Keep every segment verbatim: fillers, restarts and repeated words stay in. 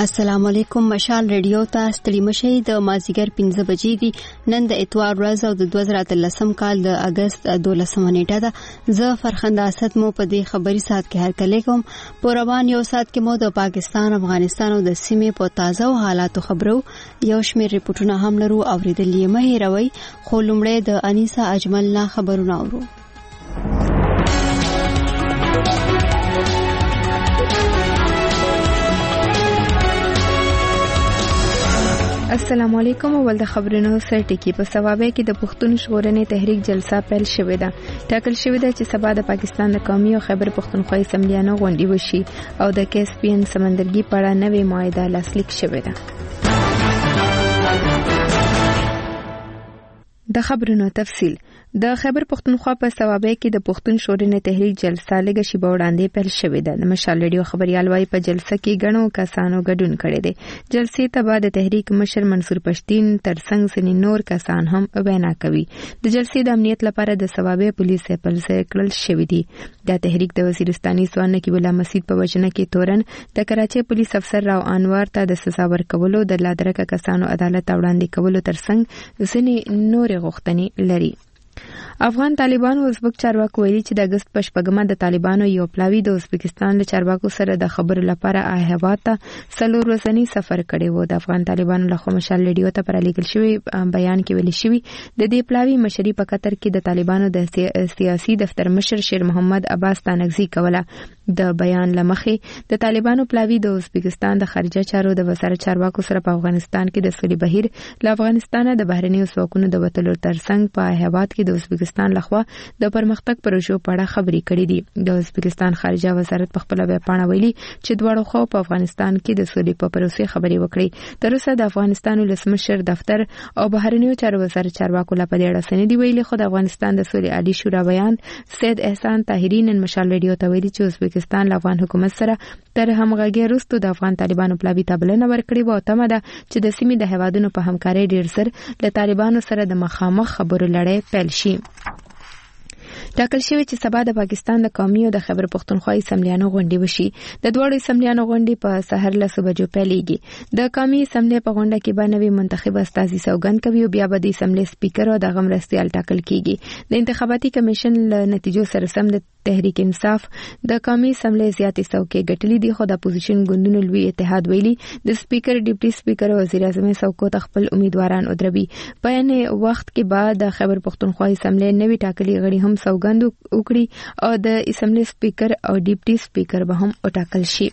السلام علیکم. مشال ریډیو ته ستړي مشئ. د مازیګر پنځه بجې دي. نن د اتوار ورځ او د دوه زره اتلسم کال د اگست دولسمه نیټه ده. زه فرخنده اسد مو په دې خبري سات کې هرکلی کوم. په روان یو سات کې مو د پاکستان، افغانستان او د سیمې په تازه او حالاتو خبرو یو شمېر ریپورتونه هم لرو. اوریدل یې مه هېروئ. خو لومړی د انیسا اجمل نه خبرونه اورو. السلام علیکم. اول د خبرونو سر ټکی په ثوابه کې د پښتون ژغورنې تحریک جلسه پیل شوې ده. ټاکل شوې ده چې سبا د پاکستان د قومي او خیبر پښتونخوا اسمبلیانو غونډه وشي او د کیسپین سمندرګي په اړه نوې معاهده لاسلیک شوې ده. د خبرونو تفصیل. د خیبر پښتونخوا په ثوابه کې د پښتون ژغورنې تحریک جلسه لږ شی په وړاندې پیل شوې ده. د مشال ریډیو خبريال وايي په جلسه کې غنو کسانو ګډون کړي دي. جلسې ته بعد د تحریک مشر منصور پښتين ترڅنګ سني نور کسان هم وینا کوي. د جلسې د امنیت لپاره د ثوابه پولیس په ځای کړل شوې دي. د تحریک د وزیرستاني سوان کې بلا مسجد په وجنه کې تورن د کراچي پولیس افسر راو انوار ته د سزا ورکولو د لادرکه کسانو عدالت وړاندې کولو ترڅنګ سني نور غوښتنې لري. افغان طالبانو ازبک چارواکو ویلي چې د اگست په شپږمه د طالبانو یو پلاوی د ازبکستان له چارواکو سره د خبرو لپاره اهواز ته څلور ورځنی سفر کړی و. د افغان طالبانو له خوا مشال ریډیو ته پر لیکل شوی بیان کې ویل شوی د دې پلاوی مشري په قطر کې د طالبانو د سیاسي دفتر مشر شیر محمد عباس تانگزی کوله. د بیان لمخې د طالبانو پلاوی د ازبکستان د خارجه چارو د وزارت چارواکو سره په افغانستان کې د سولې بهیر له افغانستان د بهرنیو ځواکونو د وټلو ترڅنګ په اهواز کې د ازبکستان لخوا د پرمختګ پروژو په اړه خبرې کړې دي. د ازبکستان خارجه وزارت په خپل ویبپاڼه ویلي چې دواړو خوا په افغانستان کې د سولې په پروسې خبرې وکړي. تر اوسه د افغانستان ولسمشر دفتر او بهرنیو چارو وزارت چارواکو لا په دې اړه سندې ویلي. خو د افغانستان د سولې عالی شورا بیان سید احسان طاهری نن مشال ریډیو ته ویلي چې ازبکستان له افغان حکومت سره تر همغږي وروسته د افغان طالبانو پلاوی ته بلنه ورکړې و او تمه ده چې د سیمې د هیوادونو په همکارۍ ډیر سر له طالبانو سره د مخامخ خبرو لړۍ پیل شي. ټاکل شوی چې سبا د پاکستان د قومي او د خیبر پښتونخوا اسمبلیانو غونډه وشي. د دوړو اسمبلیانو غونډه په سحر له صبح جو پیلېږي. د قومي اسمبلی په غونډه کې باندې منتخب استازي سوګند کوي او بیا به د اسمبلی سپیکر او د غمرستيال ټاکل کیږي. د انتخاباتي کمیشن له نتیجو سره سم د تحریک انصاف د قومي اسمبلی زیاتې څوکۍ ګټلې دي. خو د اپوزیشن ګوندونو لوی اتحاد ویلي د سپیکر، ډیپټي سپیکر او وزیر اعظم څوکو ته خپل امیدواران ودروي. په یعنی وخت کې بعد د خیبر پښتونخوا اسمبلی نوي ټاکلي غړي هم سوګند وکړي او د اسمبلی سپیکر او ډیپټي سپیکر به هم وټاکل شي.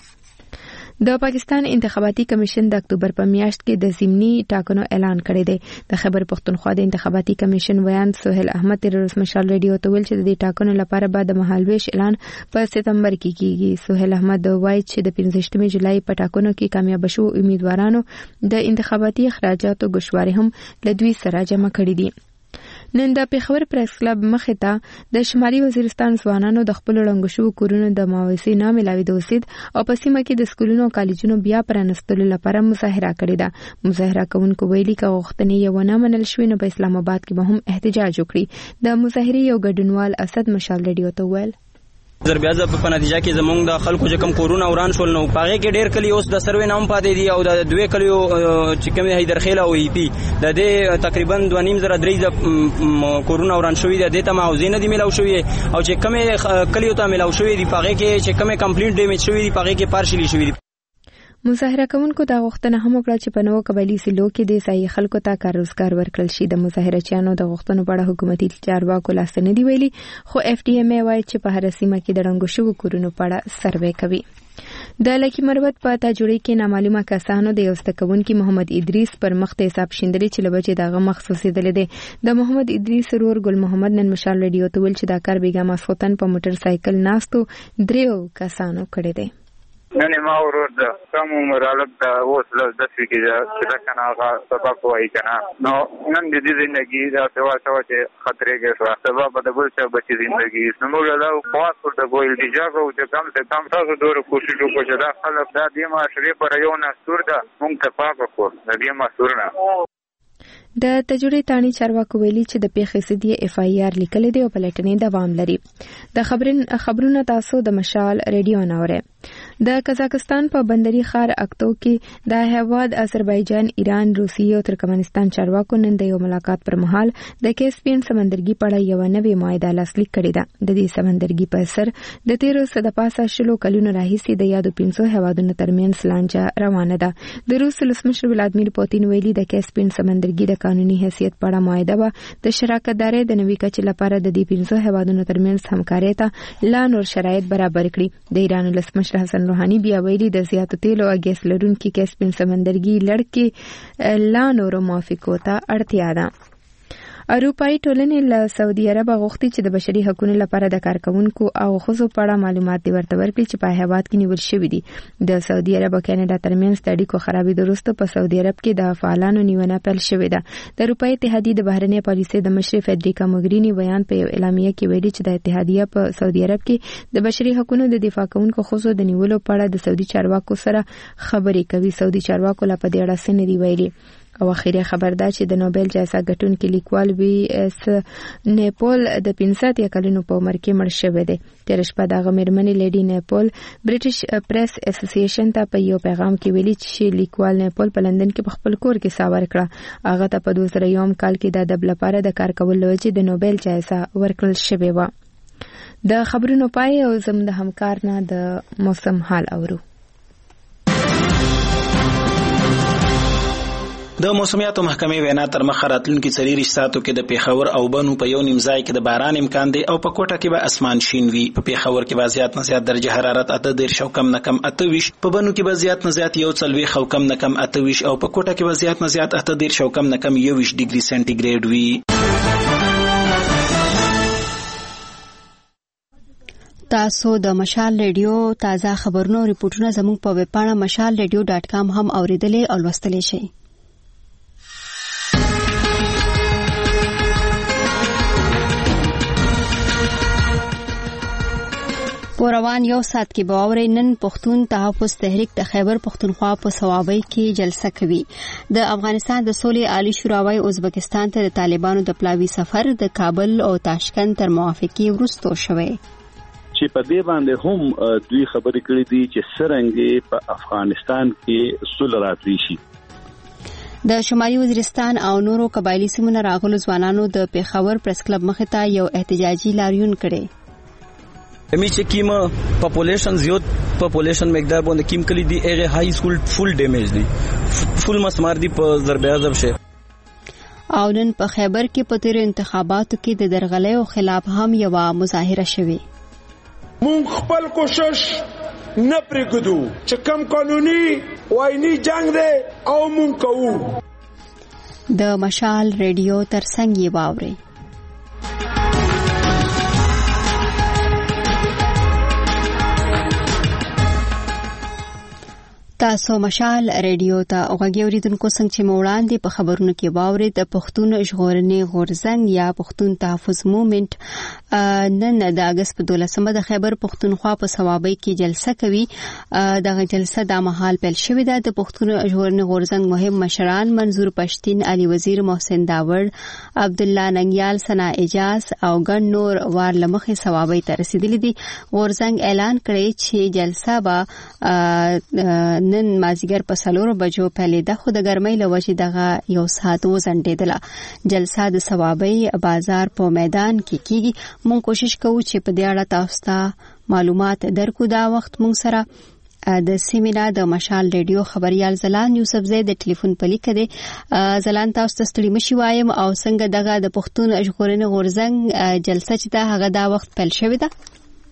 د پاکستان انتخاباتي کمیشن د اکتوبر په میاشت کې د ضمني ټاکنو اعلان کړی دی. د خیبر پښتونخوا د انتخاباتي کمیشن ویان سہیل احمد تر اوسه مشال ریډیو ته ویل چې د دې ټاکنو لپاره بعد د مهالویش اعلان په سپتمبر کې کیږي. سہیل احمد وایي چې د پنځه جولای په ټاکنو کې کامیاب شو امیدوارانو د انتخاباتي اخراجاتو ګشواري هم له دوی سره جمع کړي دي. نن د پیښور پریس کلب مخې ته د شمالي وزیرستان ځوانانو د خپل ړنګ شوو کورونو د ماویسي نه ملاوي د اوسید او په سیمه کې د سکولونو او کالجونو بیا پرانستلو لپاره مظاهره کړې ده. مظاهره کوونکو ویلي چې غوښتنې یې ونه منل شوې نو په اسلام آباد کې به هم احتجاج وکړي. د مظاهرې یو ګډونوال اسد مشال ریډیو ته ویل زر بیا ځ په نتیجه کې زمونږ د خلکو چې کم کورونه وران شول نو پاغه کې ډیر کلی اوس د سروې نام پاتې دي او د دوه کلیو چې کوم حیدرخیل او ای پی د دې تقریبا دوه نیم زره درې د کورونه وران شوې دي. د ته معاوضه نه دي ملاو شوې او چې کوم کلیو ته ملاو شوې دي پاغه کې چې کوم کمپلیټ ډیمیج شوې دي پاغه کې پارشلی شوې دي. مظاهره کوونکو دا غوښتنه هم وکړه چې په نوو قبایلی سیلو کې د ځایي خلکو ته کار روزګار ورکړل شي. د مظاهرچیانو د غوښتنو په اړه حکومتي چارواکو لاس نه دی ویلي. خو اف ډي ایم ای وایي چې په هر سیمه کې د ړنګو شوو کورونو په اړه سروې کوي. د لکی مروت په تاجوړی کې نامعلومه کسانو د یو ستکونکي محمد ادریس پر مخ ته حساب شیندلې چې لبچې دغه مخصوصي دلې ده. د محمد ادریس ورور ګل محمد نن مشال ریډیو ته ویل چې دا کار بیګا ماسخوتن په موټر سایکل ناستو دریو کسانو کړی دی. نن ما ورور د کوم مرالک د اوس له د څه کې چې کنه هغه سبب وایي کنه نو نن د دې ژوندۍ دا سوا سوا چې خطرې کې سبب د بل څه بچی ژوندۍ نو موږ له خاص پر د ګویل دیجا کو چې کم څه کم تاسو ډېر کوشش وکړو چې دا خلک د دې معاشري پر یو نستور ده مونږ ته پاک کو د دې معاشر نه. د تجوړی تانی چارواکو ویلي چې د پیښې سدي اف آی آر لیکل دی او پلټنې دوام لري. د خبرن خبرونه تاسو د مشال ریډیو ناوره. د قزاقستان په بندري ښار اکتو کې د هیواد آذربایجان، ایران، روسیې او ترکمنستان چارواکو نن د یو ملاقات پر مهال د کیسپین سمندرګي په اړه یو نوې معاهده لاسلیک کړې ده. د دې سمندرګي په اثر د تیرو څه د پاسه شلو کلونو راهیسې د یادو پنځو هیوادونو ترمنځ لانجه روانه ده. د روس ولسمشر ولادیمیر پوتین ویلي د کیسپین سمندرګي د قانوني حیثیت په اړه معاهده به د شراکتدارۍ د نوي کچې لپاره د دې پنځو هیوادونو ترمنځ همکارۍ ته لا نور شرایط برابر کړي. د ایران ولسمشر حسن روحاني بیا ویلي د زیاتو تیلو او ګیس لرونکي کیسپین سمندرګي لړ کې لا نور موافقو ته اړتیا ده. اروپایي ټولنې له سعودي عرب غوښتي چې د بشري حقوقو لپاره د کارکونکو او ښځو په اړه معلومات ورته ورکړي چې په هیواد کې نیول شوي دي. د سعودي عرب او کاناډا ترمنځ د اړیکو خرابېدو وروسته په سعودي عرب کې د فعالانو نیونه پیل شوې ده. د اروپایي اتحادیې د بهرنۍ پالیسۍ د مشر فدریکا موګریني بیان په یو اعلامیه کې ویلي چې د اتحادیه په سعودي عرب کې د بشري حقوقو د دفاع کوونکو ښځو د نیولو په اړه د سعودي چارواکو سره خبرې کوي. سعودي چارواکو لا په دې اړه څه نه دي ویلي. او اخیری خبر ده چې د نوبل جایزه ګټونکي لیکوال وی اس نیپول د پنځه کلونو په عمر کې مړ شوی دی. تیر شپه دغه مېرمنې لیډي نیپول برټش پریس اسوسییشن ته په یو پیغام کې ویلي چې لیکوال نیپول په لندن کې په خپل کور کې ساور کړه. هغه ته په دوه زره یو کال کې د ادب لپاره د کار کولو لوجې د نوبل جایزه ورکړل شوې و. د خبرونو پای او زم د همکار نه د موسم حال اورو. د موسمیاتو محکمې وینا تر مخه راتلونکي څلور ساعتو کې د پیښور او بنو په یو نیم ځای کې د باران امکان دی او په کوټه کې به اسمان شین وي. په پیښور کې به زیات نه زیات درجه حرارت اته دېرش او کم نه کم اته ویشت، په بنو کې به زیات نه زیات یو څلوېښت او کم نه کم اته ویشت او په کوټه کې به زیات نه زیات اته دېرش او کم نه کم یو ویشت ډیګري سانتي ګریډ وي. تاسو د مشال ریډیو تازه خبرونه او ریپورتونه زموږ په ویب پاڼه مشال ریډیو ډاټ کام هم اوریدلای او لوستلای شئ. پروان یو سات کې باوري نن پښتون تحفظ تحریک د خیبر پښتونخوا په ثوابي کې جلسه کوي. د افغانستان د سولې عالی شوراوي ازبکستان ته د طالبانو د پلاوي سفر د کابل او تاشکند تر موافقه وروسته شوی چې په دې باندې هم دوی خبرې کړې دي چې څنګه په افغانستان کې صلح راتلی شي. د شمالي وزیرستان او نورو قبایلی سیمو راغلو ځوانانو د پیښور پریس کلب مخې ته یو احتجاجي لاریون کړی. امی چې کیمه پاپولیشن زیات پاپولیشن مقدار باندې کیم کلی دی هغه های سکول فول ډیمیج دی فول مسمار دی په ضرب اعظم شه. او نن په خیبر کې په تیر انتخاباتو کې د درغلیو خلاف هم یو مظاهره شوه. مونږ خپل کوشش نه پرېږدو چې کم قانوني وایني جنگ دی او مونږ کوو. د مشال ریډیو ترڅنګ یې واوري. تاسو مشال ریډیو ته اوږه اوریدونکو څنګه چې موړاندې په خبرونو کې باوري د پښتون ژغورنې غورځنګ یا پښتون تحفظ موومېنټ نن د اگست په دولسمه د خیبر پښتونخوا په ثوابي کې جلسه کوي. دغه جلسه د مهال پیل شوې ده. د پښتون ژغورنې غورځنګ مهم مشران منظور پښتين، علي وزیر، محسن داوړ، عبد الله ننګیال، ثنا اجاز او ګڼ نور وار لمخې ثوابي ته رسیدلي دي. غورځنګ اعلان کړی چې جلسه به نن مازیګر په سلور بجو پیلې ده، خو د ګرمۍ له وجې دغه یو ساعت وځنډېدله. جلسه د ثوابي بازار په میدان کې کیږي. مونږ کوشش کوو چې په دې اړه تاسو ته معلومات درکو. دا وخت مونږ سره د سیمینا د مشال ریډیو خبريال زلان یوسف زید د ټلیفون په لیک دی. زلان تاسو ته ستړي مشي وایم او څنګه دغه د پښتون ژغورنې غورځنګ جلسه چې دا هغه دا وخت پیل شوې ده.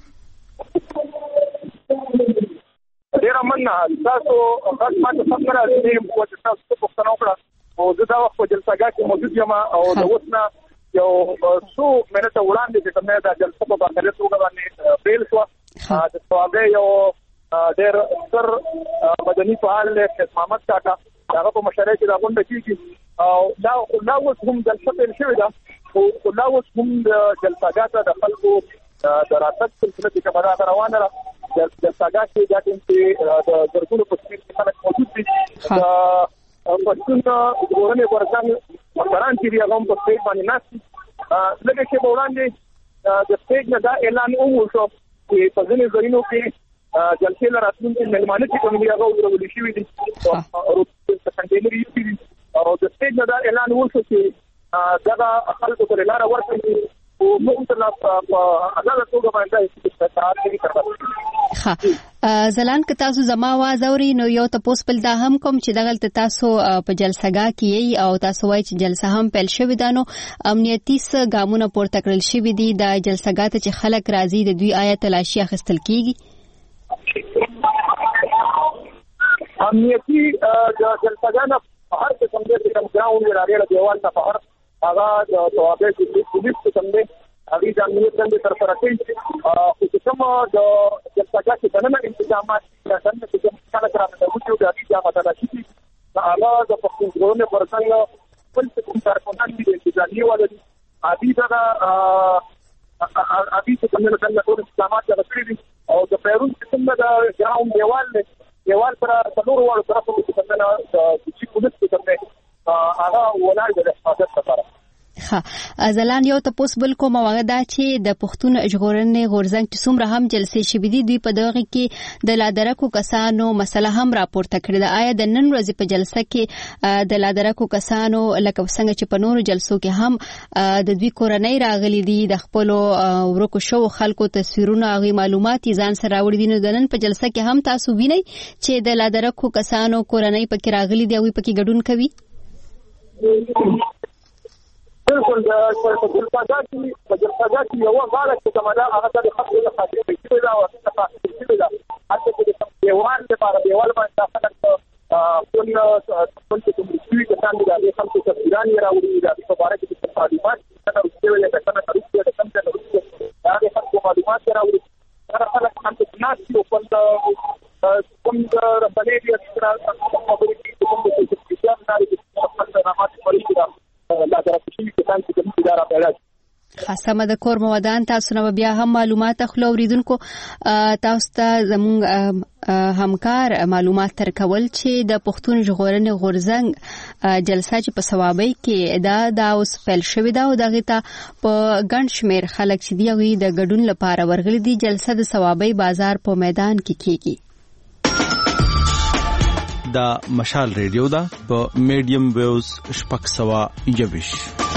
ډیره مننه تاسو غږ ماته سم نه راځي او تاسو په پښتنو کړه او زه دا وخت په جلسه کې موجود یم او د اوسنا یو څو منټه وړاندې چې کومه دا جلسه په باندې توګه باندې پیل شو. د ثوابي یو ډېر ستر مدني فعال له محمد کاکا هغه په مشرۍ کې دا غونډه کیږي او دا لا اوس هم جلسه پیل شوې ده او لا اوس هم د جلسهګاه د خلکو د راتګ سلسله کې کومه روانه ده. د څنګه چې د د درکونو په څیر خلک موجود دي. د پښتون ژغورنې غورځنګ مشران چې هغه په سټیج باندې ناست لکه چې وړاندې د سټیج نه دا اعلان وشو چې په ځینې ځایونو کې جلسې له راتلونکي مېلمانه چې کوم دي هغه ورولې شوي دي او کنټینر یې دي او د سټیج نه دا اعلان وشو چې دا خلکو ته لاره ورکړي او موږ ته په هغه توګه باندې استفاده کوي. ها زلان که تاسو زما आवाज اوري نو یو تاسو بل دا هم کوم چې دغه تاسو په جلسګاه کې او تاسو وایي چې جلسه هم پیل شوې ده نو امنیتي څه ګامونه پورته کړل شوي دي د جلسګاه ته چې خلک راځي د دوی آیا تلاشي اخیستل کیږي؟ امنیتي جلسګاه نه هر څه څنګه چې کوم ګراوند راغلی دیوال ته په هر هغه د توابع کې پولیس څنګه هغه د امنیت څنګه تر سره کوي او چې کوم د جلسګاه کې دننه انتظامات څنګه چې کوم کله کراته د وچو د اړتیا مطالعه شي هغه د پښتونخوا پر څنګه خپل څه کارکونان دي انتظامی ولري ادي دا ادي چې کومه څنګه ټول انتظامات راغلي او د پیرون څنګه د ګراوند دیوال دیوال پر څلور وړ طرفو کې څنګه د چې پولیس څنګه هغه ولای د حفاظت لپاره. ها زلان یو تاسو بل کوم واغ دا چې د پښتون ژغورنې غورځنګ چې څومره هم جلسې شوې دي دوی په دغه کې د لادرکو کسانو مسله هم راپورته کړې ده. آیا د نن ورځې په جلسه کې د لادرکو کسانو لکه څنګه چې په نورو جلسو کې هم د دوی کورنۍ راغلي دي د خپل ورکو شو خلکو تصویرونه غي معلومات ځان سره راوړي دي نو د نن په جلسه کې هم تاسو وینئ چې د لادرکو کسانو کورنۍ پکې راغلي دي او پکې ګډون کوي؟ بالکل د جلسګاه کې د جلسګاه کې یو غاړه چې کومه هغه د خپل د خاطر کې دا او د خاطر کې دا حتی چې دیوال لپاره دیوال باندې خلک ټول ټول چې کوم څه کې څنګه د خلکو تصویران راوړي دا په اړه کې معلومات څنګه ورسېږي چې څنګه ورسېږي څنګه ورسېږي دا خلکو معلومات راوړي دا خلک هم چې ناس یو په کوم د رسنۍ د استرا خبرې کې کوم څه چې ځان لري خپل رامات پولیس دا لا درکشي کې څنګه چې اداره پیدا خاصه د کور موادان تاسو نو بیا هم معلومات خلو اوریدونکو تاسو ته زموږ همکار معلومات ترکول چې د پښتون ژغورنې غورځنګ جلسه چې په ثوابي کې دا دا اوس فعال شوې ده او دغه ته په ګڼ شمیر خلک چې دی د ګډون لپاره ورغلي دي. جلسه د ثوابي بازار په میدان کې کیږي. دا مشال ریډیو دا په میډیم ویوز شپږ سوه یوویش.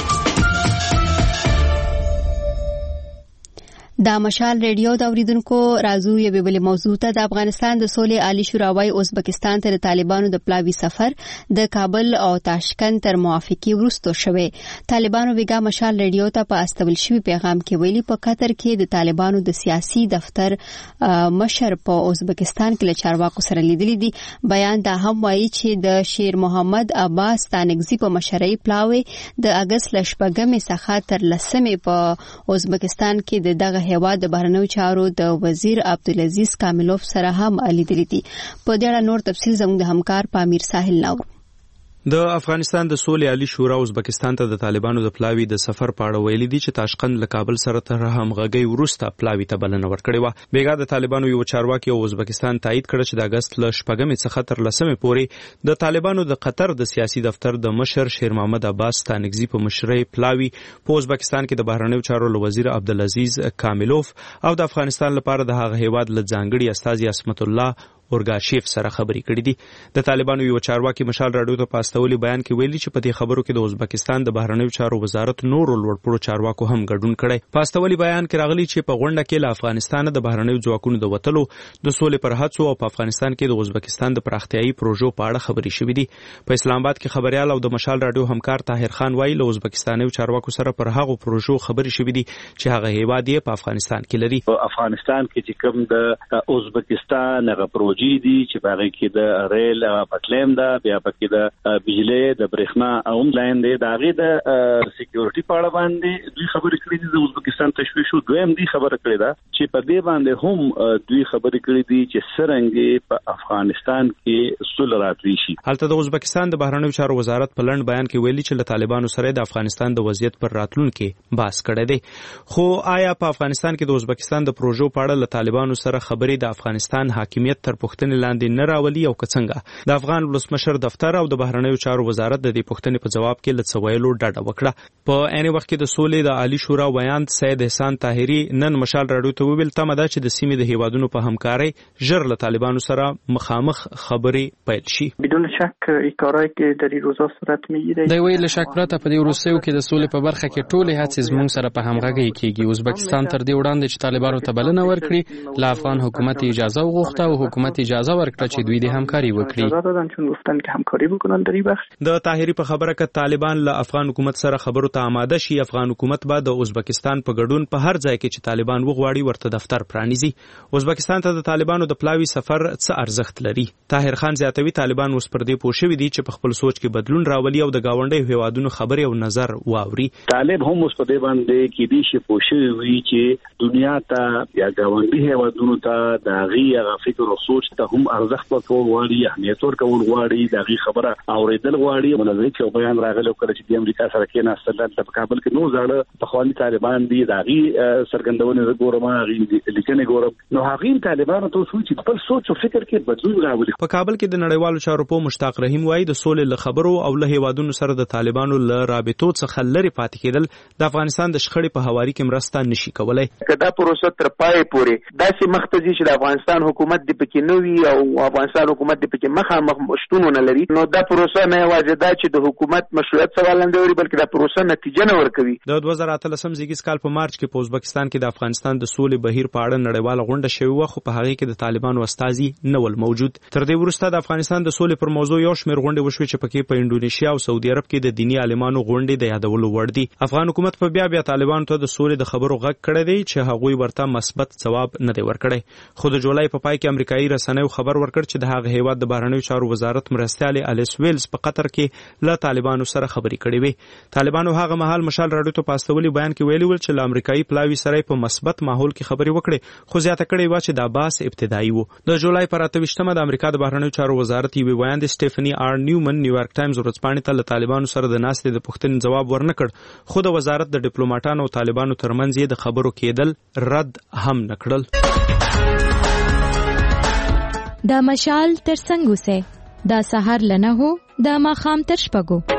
دا مشال ریډیو دا اوریدونکو راځو یو بل موضوع ته. د افغانستان د سولې عالی شورای ازبکستان ته د طالبانو د پلاوی سفر د کابل او تاشکند تر موافقه وروسته شوه. طالبانو ویګه مشال ریډیو ته په استول شوی پیغام کې ویلي په قطر کې د طالبانو د سیاسي دفتر مشر په ازبکستان کې له چارواکو سره لیدلي دي. بیان دا هم وایي چې د شیر محمد عباس تانګزی په مشرۍ پلاوی د اگست لشپږمې څخه تر لسمې په ازبکستان کې د دغه هیواد د بهرنیو چارو د وزیر عبدالعزیز کاملوف سره هم لیدلي دي. په دې اړه نور تفصیل زموږ د همکار پامیر ساحل نو. د افغانستان د سولې عالی شورا ازبکستان ته د طالبانو د پلاوی د سفر په اړه ویلي دي چې تاشکند له کابل سره تر همغږي وروسته پلاوی ته بلنه ورکړې و. بیګا د طالبانو یو چارواکي او ازبکستان تایید کړ چې د اگست ل شپږمې څخه تر لسمې پورې د طالبانو د قطر د سیاسي دفتر د مشر شیر محمد عباس تانګزی په مشرۍ پلاوی په ازبکستان کې د بهرنیو چارو له وزیر عبدالعزیز کاملوف او د افغانستان لپاره د هغه هیواد له ځانګړي استاذ اسمت الله اورګاشیف سره خبرې کړې دي. د طالبانو یو چارواکي مشال راډیو ته پاستولي بیان کې ویلي چې په دې خبرو کې د ازبکستان د بهرنیو چارو وزارت نور لوړپوړو چارواکو هم ګډون کړی. پاستولي بیان کې راغلي چې په غونډه کې له افغانستان د بهرنیو ځواکونو د وټلو د سولې پر هڅو او په افغانستان کې د ازبکستان د پراختیايي پروژو په اړه خبرې شوې دي. په اسلام آباد کې خبريال او د مشال راډیو همکار طاهر خان وایي له ازبکستاني چارواکو سره پر هغو پروژو خبرې شوې دي چې هغه هیواد یې په افغانستان کې لري. په افغانستان کې چې کوم د ازبکستان هغه پروژې دي چې کې د ریل پټلیم دا بیا پکې د بجلی د برېښنا اوم لاین دی دا غي د سکیورټي په اړه باندې دوی خبرې کړې دي. د ازبکستان تشویش دویم دی خبره کړې ده چې په دې باندې هم دوی خبرې کړې دي چې څنګه په افغانستان کې صلح راتلی شي. هلته د ازبکستان د بهرنیو چارو وزارت په لړند بیان کې ویلي چې له طالبانو سره د افغانستان د وضعیت پر راتلونکو بحث کړی دی. خو آیا په افغانستان کې د ازبکستان د پروژو په اړه له طالبانو سره خبرې د افغانستان حاکمیت تر پوښتنې لاندې نه راولي او که څنګه. د افغان ولسمشر دفتر او د بهرنیو چارو وزارت د دې پوښتنې په جواب کې له څه ویلو ډډه وکړه. په عین وخت کې د سولې د عالی شورا ویاند سید احسان طاهري نن مشال راډیو ته وویل تمه ده چې د سیمې د هیوادونو په همکارۍ ژر له طالبانو سره مخامخ خبرې پیل شي. بدون شک کارهایی که در این روزا صورت میگیره د ویل شک پرته په دې وروستیو کې د سولې په برخه کې ټولې هڅې زموږ سره په همغږۍ کېږي. ازبکستان تر دې وړاندې چې طالبانو ته بلنه ورکړي له افغان حکومت اجازه وغوښته او حکومت اجازه ورکړه چې دوی د همکاري وکړي. اجازه دادن چون گفتن که همکاری بکنن در این بخش. د طاهري په خبره کې طالبان له افغان حکومت سره خبرو ته آماده شي. افغان حکومت به د ازبکستان په ګډون په هر ځای کې چې طالبان وغواړي ورته دفتر پرانیزي. ازبکستان ته د طالبانو د پلاوي سفر څه ارزښت لري؟ طاهر خان زیاتوي طالبان اوس پر دې پوه شوي دي چې په خپل سوچ کې بدلون راولي او د گاونډیو هیوادونو خبرې او نظر واوري. طالب هم اوس په دې باندې کې دي چې پوه شوي وي چې دنیا ته یا گاونډي هیوادونو ته د هغې هغه فکر او سوچ ته هم ارزښت ورکول غواړي، اهمیت ورکول غواړي، د هغې خبره اورېدل غواړي. منظرې چې یو بیان راغلی کله چې د امریکا سره کېناستل دلته په کابل کې نو زاړه پخواني طالبان دي د هغې څرګندونې زه ګورم، هغې لیکنې ګورم، نو هغې طالبانو ته اوس وایي چې خپل سوچ او فکر کې بدلون راولي. په کابل کې د نړیوالو چارو پوه مشتاق رحیم وایي د سولې له خبرو او له هیوادونو سره د طالبانو له رابطو څخه لرې پاتې کېدل د افغانستان د شخړې په هواري کې مرسته نشي کولای. که دا پروسه تر پای پورې داسې مخ ته ځي چې د افغانستان حکومت دې پکې نه وي او افغانستان حکومت دې پکې مخامخ شتون ونه لري، نو دا پروسه نه یوازې دا چې د حکومت مشروعیت سوال نه اوري بلکې دا پروسه نتیجه نه ورکوي. د دوه زره اتلسم زیږیز کال په مارچ کې په ازبکستان کې د افغانستان د سولې بهیر په اړه نړیواله غونډه شوې وه، خو په هغې کې د طالبانو استازي نه ول موجود. تر دې وروسته د افغانستان د سولې پر موضوع یو شمېر غونډې وشوې چې پکې په انډونیشیا او سعودي عرب کې د دیني عالمانو غونډې د یادولو وړ دي. افغان حکومت په بیا بیا طالبانو ته د سولې د خبرو غږ کړی دی چې هغوی ورته مثبت ځواب نه دی ورکړی. خو د جولای په پای کې امریکایي رسنیو خبر ورکړ چې د هغه هیواد د بهرنیو چارو وزارت مرستیال الیس ویلز په قطر کې له طالبانو سره خبرې کړې وې. طالبانو هغه مهال مشال راډیو ته په استولي بیان کې ویلي ول چې له امریکایي پلاوي سره په مثبت ماحول کې خبرې وکړې، خو زیاته کړې وه چې دا بحث ابتدایي و. د جولای پر اته ویشتمه د امریکا د بهرنیو چارو وزارت یوې ویاندې سټیفني آر نیومن نیویارک ټایمز ورځپاڼې ته له طالبانو سره د ناستې د پوښتنې جواب ورنکړ، خو د وزارت د ډیپلوماټانو او طالبانو ترمنځ یې د خبرو کېدل رد هم نکړل. دا مشال تر څنګ اوسئ، دا سهار لنه هو، دا ماښام تر شپږو.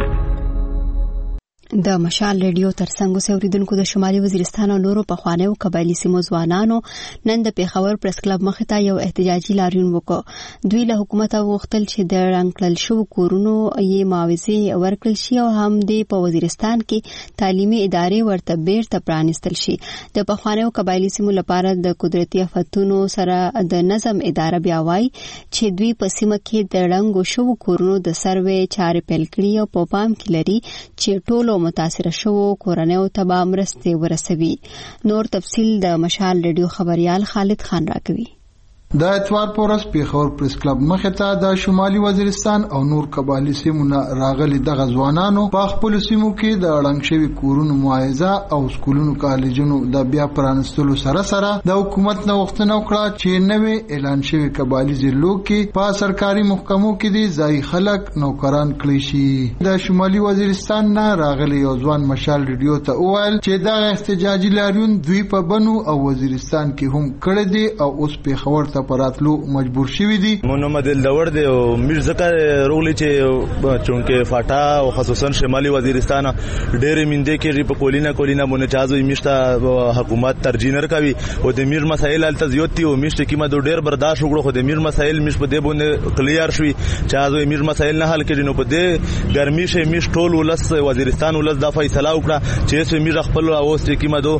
د مشال ریډیو ترڅنګ اوسیدونکو د شمالي وزیرستان او نورو پخوانیو قبایلی سیمو ځوانانو نن د پیښور پریس کلب مخې ته یو احتجاجي لاریون وکړ. دوی له حکومت غوښتل چې د رنګکړل شوو کورونو یې معاوضې ورکړل شي او هم د په وزیرستان کې تعلیمي ادارې ورته بیرته پرانیستل شي. د پخوانیو قبایلی سیمو لپاره د قدرتي آفتونو سره د نظم اداره بیا وایي چې دوی په سیمه کې د رنګو شوو کورونو د سروې چارې پیل کړي او په پام کې لري چې ټولو متاثر شوو کورنیو ته به مرستې ورسوي. نور تفصیل د مشال ریډیو خبريال خالد خان راکوي. د اتوار پورس پیښور پریس کلب مخې ته د شمالي وزیرستان او نور قبایلی سیمو راغلي دغه ځوانانو په خپل سیمو کې د اړنګ شوي کورونو معاوضه او سکولونو کالجونو د بیا پرانستلو سره سره د حکومت نه غوښتنه وکړه چې نوې اعلان شوي قبایلی ضلعو کې په سرکاري محکمو کې دي ځای خلک نوکران کړی شي. د شمالي وزیرستان نه راغلي یو ځوان مشال ریډیو ته وویل چې دغه احتجاجي لاریون دوی په بنو او وزیرستان کې هم کړی دی او اوس پیښور ته پراتلو مجبور شوی دي. مونږ مدل دور دی او میر زکه رولې چې چونکه فاټا او خصوصا شمالي وزیرستان ډېر مینده کې په کولینا کولینا مونږ چازوي میشته حکومت ترجیح نه کوي او د میر مسایل الته زیات دي او میشته کې ما ډېر برداشت وکړو خو د میر مسایل مش په دې باندې کلیر شوي چازوي میر مسایل نه حل کړي نو په دې ګرمي شه میش ټول ولس وزیرستان ولس د فیصله وکړه چې چې میر خپل اوس کې ما دو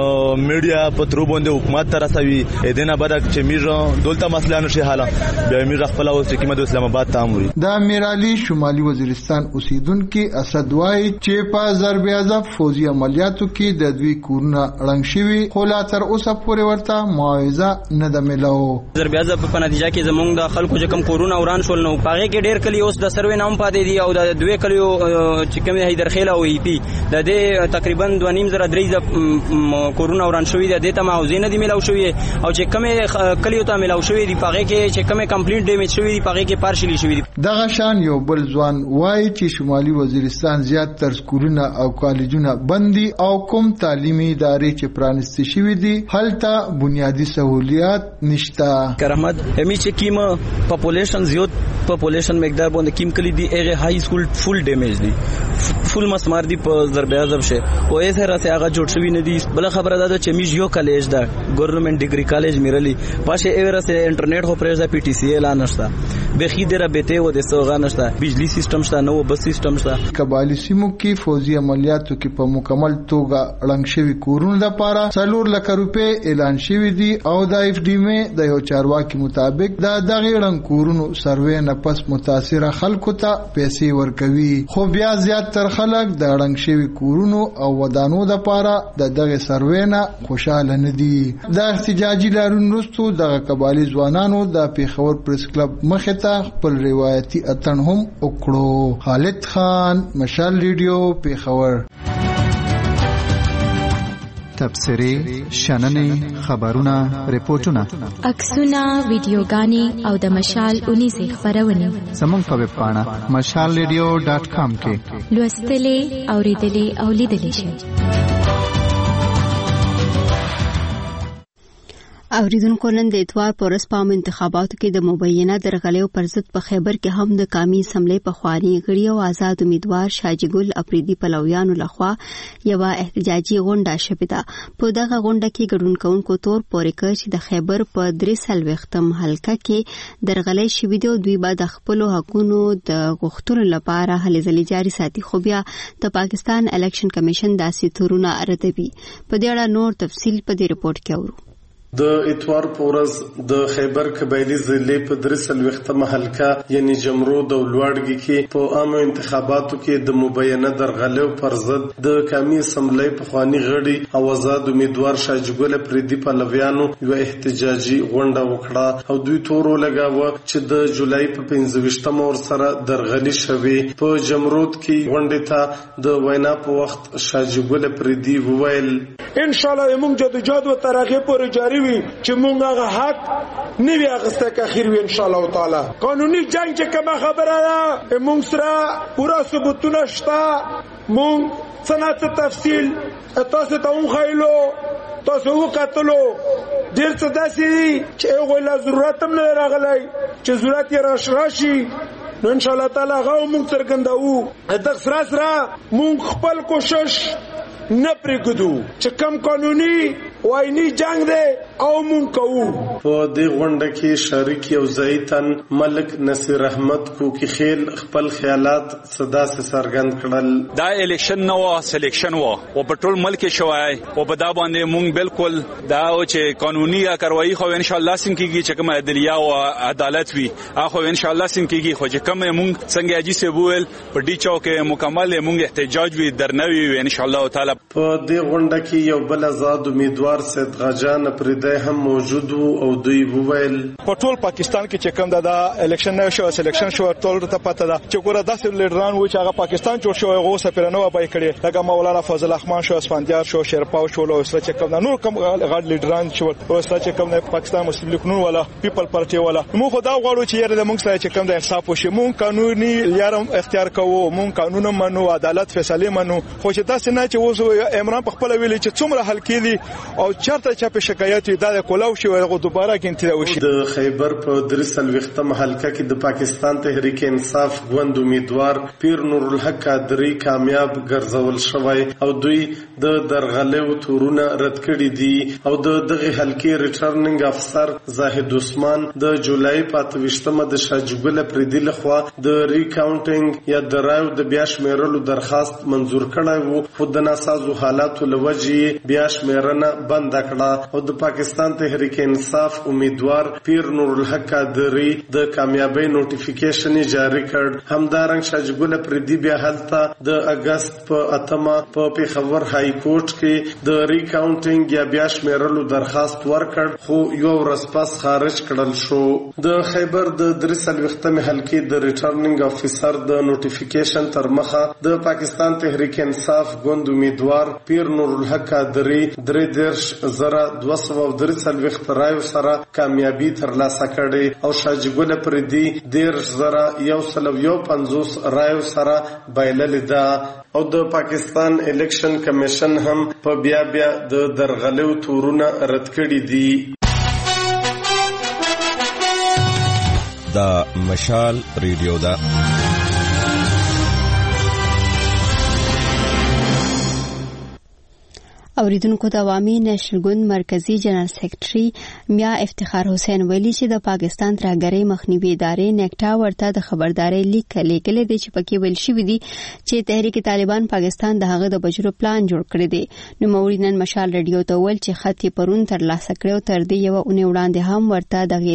میډیا په ترو باندې حکومت ترسوي اېدنه برک چې میر دولته مسله نشي حاله بیا امیر خپل اوس چې د اسلام آباد ته امري. د امیر علي شمالي وزیرستان اوسیدونکو اسد وای چې په ضرب اعظم فوزي عملیاتو کې د دوی کورونه رنګ شوي خو لا تر اوسه پورې ورته معاوضه نه ده ملو. ضرب اعظم په نتیجه کې زمونږ د خلکو چې کم کورونه وران شول نو پاغه کې ډېر کلی اوس د سروې نام پاتې دي او د دوی کلیو چې کوم حیدرخیل او ای پی د دې تقریبا دوه نیم زره درې کورونه وران شوي دي د ته معاوضه نه دي ملو شوي او چې کوم کلیو ته را ملاو شوی دی پاغه کې چې کومه کمپلیټ ډیمیج شوی دی پاغه کې پارشلی شوی دی. دغه شان یو بل ځوان وایي چې شمالي وزیرستان زیات تر سکولونه او کالجونه بندي او کوم تعلیمي ادارې چې پرانستي شوی دي هلته بنیادی سہولیات نشته. کرامت همی چې کیمه پاپولیشن زیات پاپولیشن مقدار باندې کیم کلی دی هغه های سکول فول ډیمیج دی فول مسمار دی په ضرب اعظم شه او یې سره ته هغه جوړ شوی نه دی. بل خبره ده چې میج یو کالج ده ګورنمنت ډیګری کالج میرلی پاشه ایوره سره انټرنیټ هو پرېز پی ټی سی ال انشتا بخی دره بته و د سوغا نشتا بجلی سیستم شته نو بس سیستم شته. قبایلی سیمو کې فوزي عملیاتو کې په مکمل توګه رنګ شوی کورونو لپاره څلور لک روپے اعلان شوی دی او د اف ډی مې د یو چارواکي مطابق دا دغه رنګ کورونو سروې نه پس متاثره خلکو ته پیسې ورکوي خو بیا زیات تر خلک د رنګ شوی کورونو او ودانو لپاره د دغه سروې نه خوشاله نه دي. د احتجاجي لارون وروسته د قبایلی ځوانانو د پیښور پریس کلب مخه ته خپل روایتي اتن هم وکړو. خالد خان، مشال ریډیو، پیښور. تبصرې، شننې، خبرونه، ریپورتونه، عکسونه، ویډیوګانې او د مشال اونیزې خبرونه زموږ په ویب پاڼه مشال ریډیو ډاټ کام کې لوستلې، اوریدلې او لیدلې شئ. اوریدونکو نن د اتوار پر ورځ په انتخاباتو کې د مبینه درغلیو پر ضد په خیبر کې هم د قومي اسمبلی په خواني غړي او آزاد امیدوار شاجي ګل اپریدي پلویانو لخوا یو احتجاجي غونډه شوه ده. په دغه غونډه کې ګډون کوونکو تور پورې کړ چې د خیبر په درې سلوختم حلقه کې درغلي شوې دي او دوی به د خپل حقونو د غوښتلو لپاره هلې ځلې جاري ساتي. خو بیا د پاکستان الیکشن کمیشن داسې تورونه ردوي. په دې اړه نور تفصیل په دې ریپورت کې اورو. د اتوار پورز د خیبر قبایلی ضلع په درسل وختمه حلقه یعنی جمرود او لوړګي کې په عام انتخاباتو کې د مبینه درغلو پر ضد د قومي اسمبلی په خواني غړي او آزاد امیدوار شاجګل پردي پلویانو یو احتجاجي غونډه وکړه او دوی تورو لګاوه چې د جولای په پنځه ور سره درغلي شوي. په جمرود کې غونډه ته د وینا په وخت شاجګل پردي وویل ان شاء الله موږ جدوجہد و ترقی پر جاری وي چې موږ هغه حق نه وي اخسته که خیر وي ان شاء الله تعالی. قانوني جنگ چې کومه خبره ده موږ سره پورا ثبوتونه شته. موږ څنګه تفصیل تاسو ته هم خایلو تاسو وکړلو ډیر څه داسي چې هغه لا ضرورت هم نه راغلی چې ضرورت یې راش راشي نو ان شاء الله تعالی هغه موږ څرګندو. د سره سره موږ خپل کوشش نه پرېږدو چې کم قانوني واینی جنگ دی او مونږ کوو. په دې غونډه کې شریک یو ځایتن ملک نصیر احمد کو کې خیل خپل خیالات صدا سے سرګند کړل. دا الیکشن نو سلیکشن وو او په ټول ملک شوای او په دا باندې مونږ بالکل دا او چې قانوني کاروایی خو ان شاء الله سم کیږي چې کوم عدلیه او عدالت وي اخو ان شاء الله سم کیږي خو چې کوم مونږ څنګه اجي سبول په ډی چوک مکمل مونږ احتجاج وي درنوي ان شاء الله تعالی. په دې غونډه کې یو بل آزاد امیدوار سید غجان پردای هم موجود او دوی وویل په ټول پاکستان کې چې کوم دا الیکشن نه شو سلیکشن شو ټول ته پته ده چې ګوره داسې لیډران و چې هغه پاکستان جوړ شو هغه سفیرانو وبای کړي لکه مولانا فضل الرحمن شو اسفندیار شو شیرپاو شو او سره چې کوم نور کوم غړ لیډران شو او سره چې کوم پاکستان مسلم لیگ نون ولا پیپل پارټي ولا موږ خدا غواړو چې یره موږ سره چې کوم د انصاف وشي موږ قانوني لیارم اختیار کوو موږ قانون منو عدالت فیصله منو خو چې تاسو نه چې وځو عمران په خپل ویلي چې څومره حل کړي او چرته چې په شکایت دا کولاو شو هغه دوباره کینته وشي. د خیبر په درسل وختم حلقه کې د پاکستان تحریک انصاف غوند امیدوار پیر نور الحق قادری کامیاب ګرځول شوی او دوی د درغلو تورونه رد کړي دي او د دغه حلقې ریټرننګ افسر زاهد عثمان د جولای په اتوشتمه د شاجګل پردي لخوا د ریکاونټینګ یا د رایو د بیا شمیرلو درخواست منزور کړی وو خو د ناسازو حالاتو لوجې بیا شمیرنه بند کړه او د پاکستان تحریک انصاف امیدوار پیر نور الحق قادری د کامیابی نوټیفیکیشن جاری کړ. همدارنګ شاجګل پردي بیا هلته د اگست په اتمه په پیښور های کورټ کې د ریکاونټینګ یا بیا شمیرلو درخواست ورکړ خو یو ورځ پس خارج کړل شو. د خیبر د درسل وختمه حلقې د ریټرننګ افیسر د نوټیفیکیشن تر مخه د پاکستان تحریک انصاف ګوند امیدوار پیر نور الحق قادری درې دیر دیرش زره دوه سوه او درې څلوېښت رایو سره کامیابي ترلاسه کړې او شاجګل پردي دیرش زره یو سل او یو پنځوس رایو سره بایللې ده او د پاکستان الیکشن کمیشن هم په بیا بیا د درغلیو تورونه رد کړي دي. دا مشال ریډیو ده. اوریدونکو د عوامي نېشنل ګوند مرکزی جنرال سیکریټري میا افتخار حسین ویلي چې د پاکستان ترهګرۍ مخنیوي ادارې نیکټا ورته د خبرداري لیک لیکلې دی چې پکې ویل شوی دی چې تحریک طالبان پاکستان د هغه د بجرو پلان جوړ کړی دی. نو موري نن مشال ریډیو ته ول چې خطي پرون تر لاسه کړو تر دې یو اونۍ وړاندې هم ورته د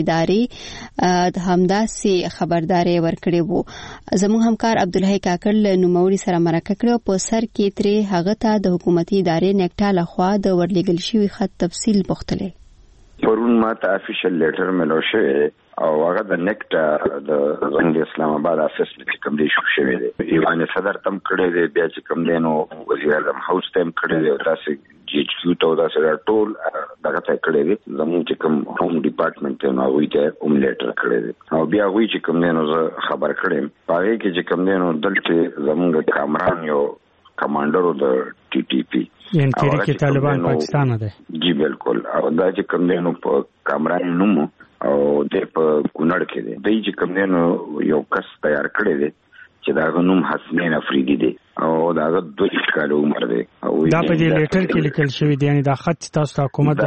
ادارې د همداسې خبرداري ورکړې وو. زموږ همکار عبدالحی کاکړ له نو موري سره مرکه کړو په سر کې ترې هغه ته د حکومتي ادارې نیکټا لخوا د ورلېږل شوی خط تفصیل پوښتلې. پرون ماته افیشل لیټر ملو شوی او هغه د نیکټا د زنګ اسلام آباد افیس کې کوم دی شو شوی دی. ایوان صدر تم کړی دی بیا چې کوم دینو وزیر اعظم هاوس تم کړی دی تاسو جی ایچ کیو ته دا سره ټول دغه ته کړی دی. زموږ چې کوم هوم ډپارټمنټ ته نو وی ته اوم لیټر کړی دی او بیا وی چې کوم دینو خبر کړم پاره کې چې کوم دینو دلته زموږ کامران یو کمانډر د ټي ټي پی یعنی تحریک طالبان پاکستان ده. جی بالکل او دا چې کوم دینو په کامران نوم او د په کونړ کې دی د چې کوم دینو یو کس تیار کړی دی چې دا نوم حسنین افریدی دی او دا د دوه کال عمر دی او دا په دې لیټر کې لیکل شوی دی یعنی دا خط تاسو ته حکومت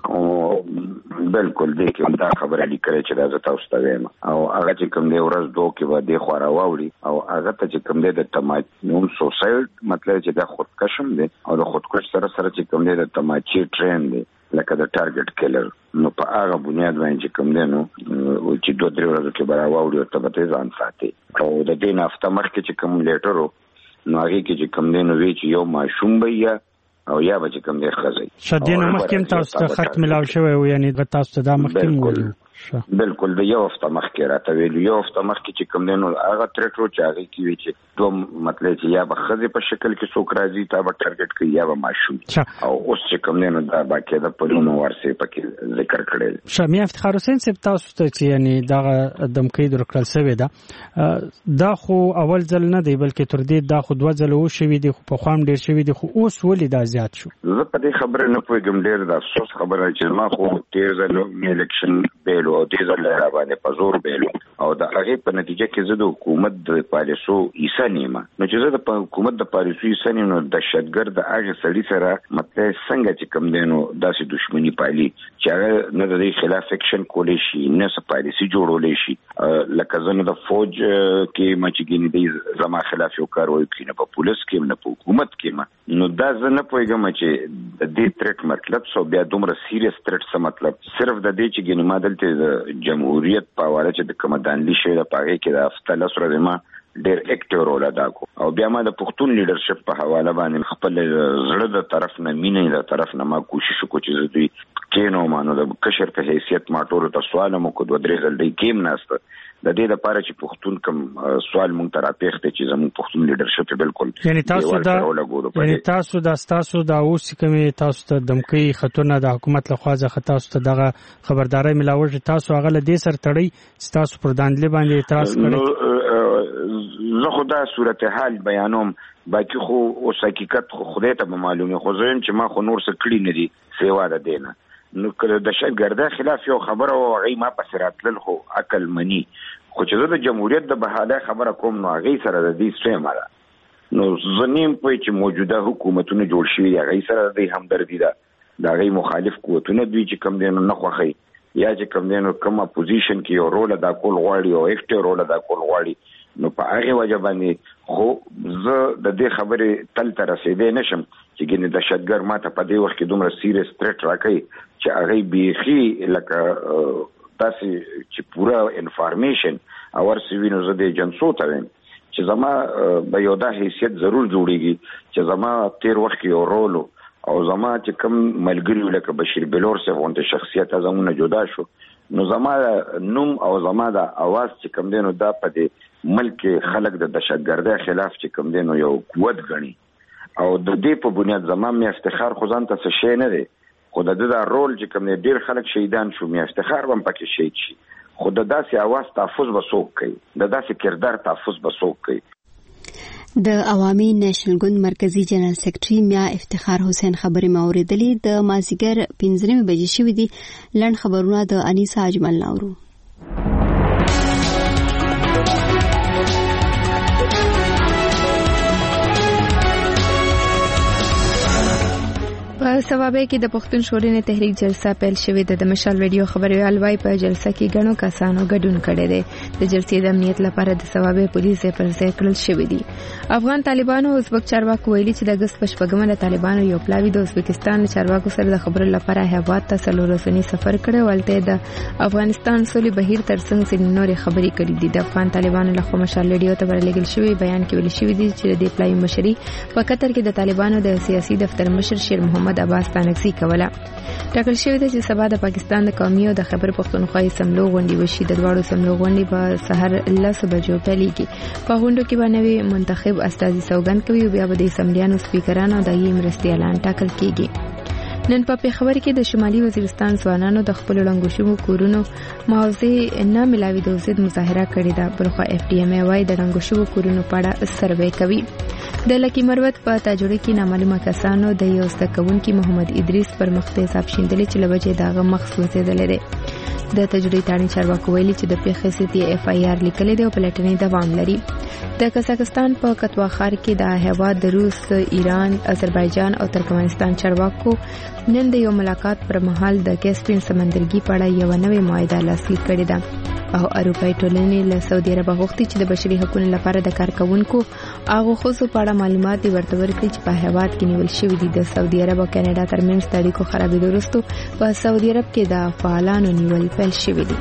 راوړل بالکل دی کې دا خبره لیکل چې دا تاسو ته وایم او هغه چې کوم دی ورځ دوه کې به د خورا واوړي او هغه ته چې کوم دی د تماچون سوسایډ مطلب چې دا خودکشم دی او د خودکش سره سره چې کوم دی د تماچي ټرین دی لکه د ټارګټ کیلر نو په هغه بنیاد باندې چې کوم دی نو چې دوه درې ورځې کې به راوړي او ته به ځان ساتي او د دې نه هفته مخکې چې کوم لیټر نو هغه کې چې کوم دی نو وی چې یو ماشوم به او یا به کوم دی خزي شدینه مخکې تاسو ته خط ملاو شوی او یعنی تاسو ته دا مخکې ویلو بالکل د یو هفته مخکې راته ویلو یو هفته مخکې چې کوم دی نو هغه ترټرو چې هغه کې وی چې دوه مطلب چې یا به خزي په شکل کې څوک راځي تا به ټارګټ کوي یا به ماشوم او اوس چې کوم دی نو دا باقاعده په نوم ورسې پکې ذکر کړل. شمیا افتخار حسین صاحب تاسو ته چې یعنی دا دمکې درکړل شوی دا دا خو اول ځل نه دی بلکې تر دې دا خو دوه ځله و شوی دی خو په خوام ډیر شوی دی خو اوس ولې دا زیات شو؟ زه په دې خبره نه پوهیږم ډیر د افسوس خبره چې ما خو ډیر ځله الیکشن بیل او ډیر ځله را باندې په زور بیل او دا هغه په نتیجه کې زه د حکومت د پالیسو ایسا نیمه نو چې زه د حکومت د پالیسو ایسا نیمه نو د شتګر د هغه سړي سره مطلب څنګه چې کوم دینو داسې دښمنی پالي چې هغه نه د خلاف اکشن کولای شي نه څه پالیسي جوړولای شي لکه زنه د فوج کې مچګینی د زما خلاف یو کاروي کوي نه په پولیس کې نه په حکومت کې نو دا زه نه پوهیږم چې د دې ترټ مطلب سو بیا دومره سیریس ترټ څه مطلب صرف د دې چې ګنې ما دلته د جمهوریت په اړه چې د کمدان دي شوی د پاره کې د افتله سره ما ډېر اکټیو رول ادا کو او بیا ما د پښتون لیډرشپ په حواله باندې خپل زړه د طرف نه مینې د طرف نه ما کوشش وکړ چې دوی کینو مانو د کشر په حیثیت ما ټول ته سوال مو کو دوه درې ځل دی کېم نهسته د دې لپاره چې پښتون کوم سوال مونږ ته راپېښته چې زموږ پښتون لیډرشپ بالکل یعنی تاسو دا یعنی تاسو دا تاسو دا اوس کومه تاسو ته دمکې خطرونه د حکومت لخوا ځخه تاسو ته دغه خبرداري ملاوي تاسو هغه له دې سر تړي تاسو پر داندلې باندې اعتراض کړی زه خدا صورتحال بیانوم باقي خو اوس حقیقت خو خدای ته معلومه خو زم چې ما خو نور څه کړی نه دي سیوا ده دینه نو کله د شګرده خلاف یو خبره او غي ما پس راتل خو عقل منی خو چې د جمهوریت د بهاله خبره کوم نو غي سره د دې سیمه نو زنیم په چې موجوده حکومتونه جوړ شوي دي غي سره د همدردی ده دا غي مخالف قوتونه دوی چې کم دین نه خوخي یا چې کم دین کوم اپوزیشن کې یو رول ادا کول غواړي او اکټیو رول ادا کول غواړي نو په هغه وجه باندې خو زه د دې خبرې تل تر رسیدې نشم چې ګینه د شتګر ماته په دې وخت کې دومره سیریس تھریټ راکړي چې هغه بيخي لکه تاسو چې پورا انفارمیشن اور سوینو زه د جنسو ته ویم چې زما به یو د حیثیت ضرور جوړیږي چې زما تیر وخت کې یو رول او زما چې کم ملګری لکه بشیر بلور څخه غونډه شخصیت زمونه جدا شو نو زما نوم او زما د اواز چې کم دینو دا په دې ملک خلک د دهشتګردۍ خلاف چې کم دینو یو قوت غني او د دې په بنیاد زما مې افتخار خو ځان ته څه شي نه دی خو د دا رول چې کوم ډیر خلک شهیدان شو مې افتخار هم پکې شهید شي خو د داسې اواز تحفظ به څوک کوي د داسې کردار تحفظ به څوک کوي. د عوامي نېشنل ګوند مرکزی جنرال سیکریټري میا افتخار حسین خبرې ما اوریدلې د مازیګر پنځه بجې شوې دي. لړ خبرونه د انیسا اجمل ناورو. په ثوابه کې د پښتون ژغورنې تحریک جلسه پیل شوې ده. د مشال ریډیو خبريال وايي په جلسه کې غنو کسانو ګډون کړی دی. د جلسې د امنیت لپاره د ثوابه پولیس پر ځای کړل شوې دي. افغان طالبانو ازبک چارواکو ویلي چې د اگست په شپږمه د طالبانو یو پلاوی د ازبکستان چارواکو سره د خبرو لپاره هیواد ته څلور ورځنی سفر کړی ولته د افغانستان سولې بهیر ترڅنګ سین نورې خبرې کړې دي. د افغان طالبانو لخوا مشال ریډیو ته ورلګل شوی بیان کې ویل شوی دی چې د پلاوی مشري په قطر کې د طالبانو د سیاسي دفتر مشر شیر محمد عباس تانکسي کوله. ټاکل شوی دی چې سبا د پاکستان د قومي او د خیبر پختونخوا سملو غونډې وشي. د دواړو سملو غونډې په سحر لس بجو پیلېږي. په غونډو کې باندې منتخب استازي سوګند کوي او بیا به د اسمبلیانو سپیکرانو د یې مرستي اعلان ټاکل کیږي. نن په پیښور کې د شمالي وزیرستان ځوانانو د خپل لنګو شوو کورونو موضوع نه ملاوي د وسید مظاهره کړې ده. برخه اف ډي ام ای وايي د لنګو شوو کورونو په اړه سروې کوي. د لکی مروت په تاجوړي کې نامعلومه کسانو د یو ستکونکي محمد ادریس پر مخ ته حساب شیندلې چې لوجه داغه مخ سوځیدلې ده. د تجربې تاڼي چارواکو ویلي چې د پیښې سيتي اف آی آر لیکلې دی او پلټنې دوام لري. د قزاقستان په کتوا ښار کې د هیواد د روس، ایران، آذربایجان او ترکمنستان چارواکو نن د یو ملاقات پر مهال د کیسپین سمندرګي په اړه یو نوې معاهده لاسلیک کړې ده او اروپای ټولنې له سعودي عرب غوښتي چې د بشري حقوقو لپاره د کارکونکو هغه خصوصي په اړه معلومات ورته ورکړي چې په هیواد کې نیول شوی دي. د سعودي عرب او کاناډا ترمنځ د اړیکو خرابېدو وروسته په سعودي عرب کې د فعالانو نیول پیل شوی دي.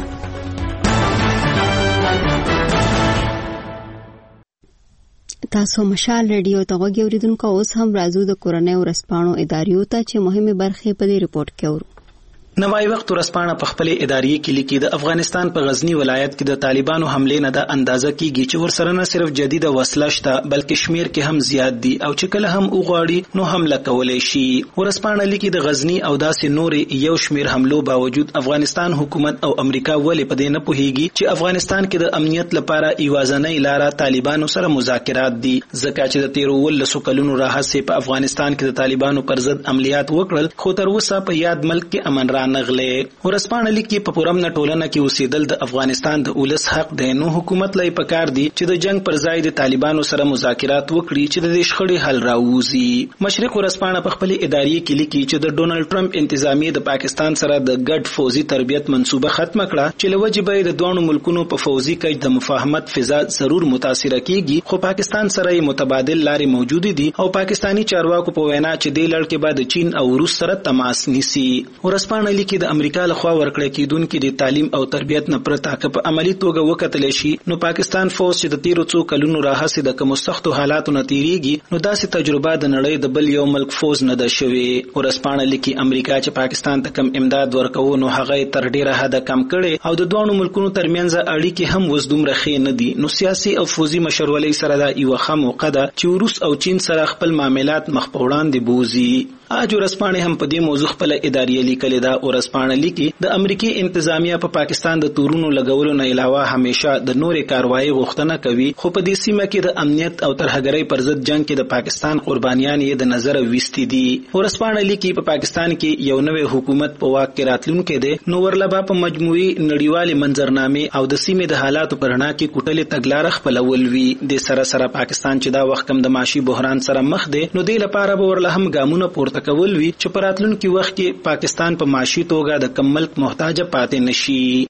تاسو مشال ریډیو ته غوږی اوریدونکو اوس هم راځو د کورنۍ ورسپانو اداریو ته چې مهمه برخه په دې ریپورت کې اورو. نوای وخت ورسپانه په خپل اداري کې لیکي د افغانستان په غزنی ولایت کې د طالبانو حمله نه د اندازه کیږي چې ورسره نه صرف جديده وسله شته بلکې شمیر کې هم زیات دي او چې کله هم وغواړي نو حمله کولای شي. ورسپانه لیکي د غزنی او داسې نورې یو شمیر حملو باوجود افغانستان حکومت او امریکا ولې په دې نه پوهیږي چې افغانستان کې د امنیت لپاره ایوازنۍ لاره طالبانو سره مذاکرات دي ځکه چې د تیرو ولسو کلونو راهڅه په افغانستان کې د طالبانو پر ضد عملیات وکړل خو تر اوسه په یاد ملک کې امن را نغله. ورسپانه لیکي په پرمنه ټولنه کې اوسېدل د افغانستان د ولس حق دی نو حکومت لای پکار دی چې د جنگ پر ځای د طالبانو سره مذاکرات وکړي چې د شخړې حل راوځي. مشرق ورسپانه په خپل اداري کې لیکي چې د ډونالد ټرمپ انتظامیه د پاکستان سره د ګډ فوزي تربیت منصوبه ختمه کړه چې لوجبه د دوه ملکونو په فوزي کې د مفاهمت فضا ضرور متاثر کیږي خو پاکستان سره متبادل لارې موجود دي او پاکستانی چارواکو په وینا چې د لړ کې بعد چین او روس سره تماس نیسي. ورسپانه لیکي د امریکا لخوا ورکړی کیدونکو د تعلیم او تربیت نه پرته که په عملی توګه وکتل شي نو پاکستان فوج چې د تیرو څو کلونو راهڅه د کوم سختو حالاتو نه تیریږي نو داسې تجربه د نړۍ د بل یو ملک فوج نه ده شوی. ورسپانه لیکي امریکا چې پاکستان ته کم امداد ورکوي نو هغه تر ډیره حد کم کړي او د دوه ملکونو ترمنځ اړیکې هم وزدوم رخي نه دي نو سیاسي او فوزي مشرولۍ سره دا یو خمو قده چې روس او چین سره خپل معاملات مخ په وړاندې بوزي. اج ورسپانه هم په دې موضوع خپل اداري لیکل دا ورسپانه لیکي د امریکای انتظامیه په پاکستان د تورونو لګولو نه علاوه همیشه د نورې کاروایی غوښتنه کوي خو په دې سیمه کې د امنیت او ترهګرۍ پر ضد جنگ کې د پاکستان قربانیان یې د نظر وستې دي. ورسپانه لیکي په پاکستان کې یو نوې حکومت په واک کې راتلونکې ده نو ورلبا په مجموعي نړیوال منظرنامه او د سیمې د حالاتو پر نه کې کوټلې تګلار خپلول وی د سره سره پاکستان چې دا وخت کم د معاشي بحران سره مخ ده نو د لپاره به ورله هم ګامونه پورته کول وی چې پراتلونکي وخت کې پاکستان په معاشي توګه د کم ملک محتاج پاتې نشي.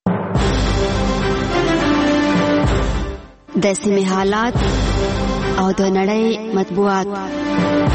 د سیمې حالات او د نړۍ مطبوعات.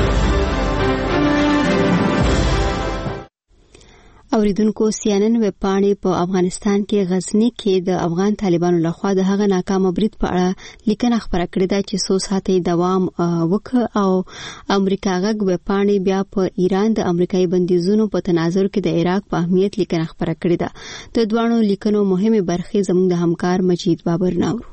اوریدونکو سیانن ویب پاڼې په افغانستان کې غزنی کې د افغان طالبانو لخوا د هغه ناکامه برید په اړه لیکنه خبره کړې ده چې څو ساعتې دوام وکړ او امریکا غږ ویب پاڼې بیا په ایران د امریکایي بندیزونو په تناظر کې د عراق په اهمیت لیکنه خبره کړې ده. د دوانو لیکنو مهمه برخې زموږ د همکار مجید بابر ناورو.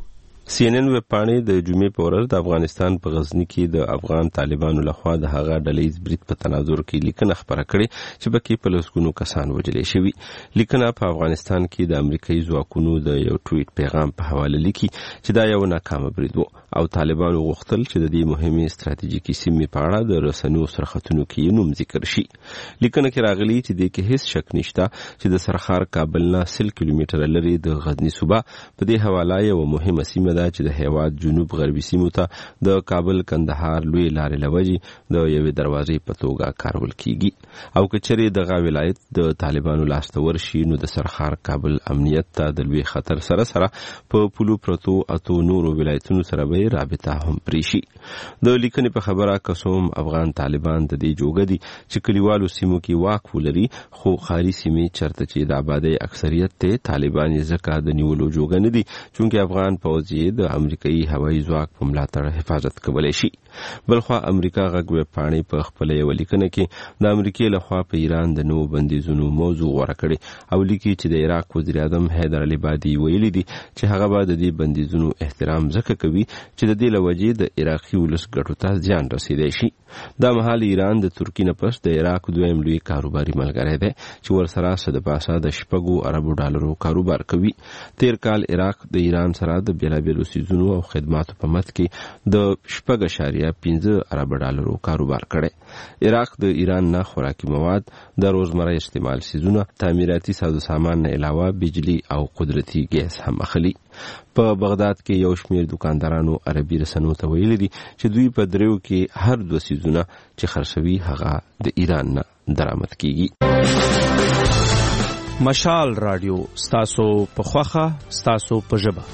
سی ان ان ویب پاڼې د جمعې په ورځ د افغانستان په غزنی کې د افغان طالبانو لخوا د هغه ډلهییز برید په تناظر کې لیکنه خبره کړې چې پکې په لسګونو کسان وژل شوي. لیکنه په افغانستان کې د امریکایي ځواکونو د یو ټویټ پیغام په حواله لیکي چې دا یو ناکام برید و او طالبانو غوښتل چې د دې مهمې ستراتیژیکي سیمې په اړه د رسنیو سرخطونو کې نوم ذکر شي. لیکنه کې راغلي چې د کې هیڅ شک نشته چې د سرخار کابل نه سل کیلومتره لري د غزنی صوبه په دې حواله یو مهمه سیمه ده چې د هیواد جنوب غربي سیمو ته د کابل کندهار لوی لارې لوجي د یوې دروازې په توګه کارول کیږي او کچري دغه ولایت د طالبانو لاسته ورشي نو د سرخار کابل امنیت ته د لوی خطر سره سره په پولو پروتو اتو نورو ولایتونو سره به رابطه هم پریشي. د لیکنې په خبره کوم افغان طالبان د دې جوګه دي چې کلیوالو سیمو کې واک ولري خو خاري سیمې چرته چې د آبادی اکثریت ته طالبان زکه د نیولو جوګه نه دي چې افغان پوځ د امریکایي هوایي ځواک په ملاتړ حفاظت کولای شي. بلخوا امریکا غږ ویب پاڼې په خپل یو لیکنه کې د امریکای لخوا په ایران د نوو بندیزونو موضوع غوړه کړې او لیکي چې د عراق وزیر اعظم حیدر علي بادي ویلي دي چې هغه به د دې بندیزونو احترام ځکه کوي چې د دې لوجې د عراقي ولس ګټو ته زیان رسیدای شي. دا مهال ایران د ترکی نه پس د عراق دویم لوی کاروباري ملګری دی چې ورسره سره د پاسه د شپږو اربو ډالرو کاروبار کوي. تیر کال عراق د ایران سره د بیلابیلو سیزونو او خدماتو په مت کې د شپږ اشاریه پنځه ارب ډالرو کاروبار کړي. عراق د ایران نه خوراکي مواد، د روزمره استعمال سیزونه، تعمیراتي ساز و سامان نه علاوه بجلی او قدرتي ګیس هم اخلي. په بغداد کې یو شمېر دکاندارانو عربي رسنیو ته ویلي دي چې دوی په دریو کې هر دوه سیزونه چې خرڅوي هغه د ایران نه درآمد کیږي. مشال رادیو ستاسو په خوخه ستاسو په ژبه.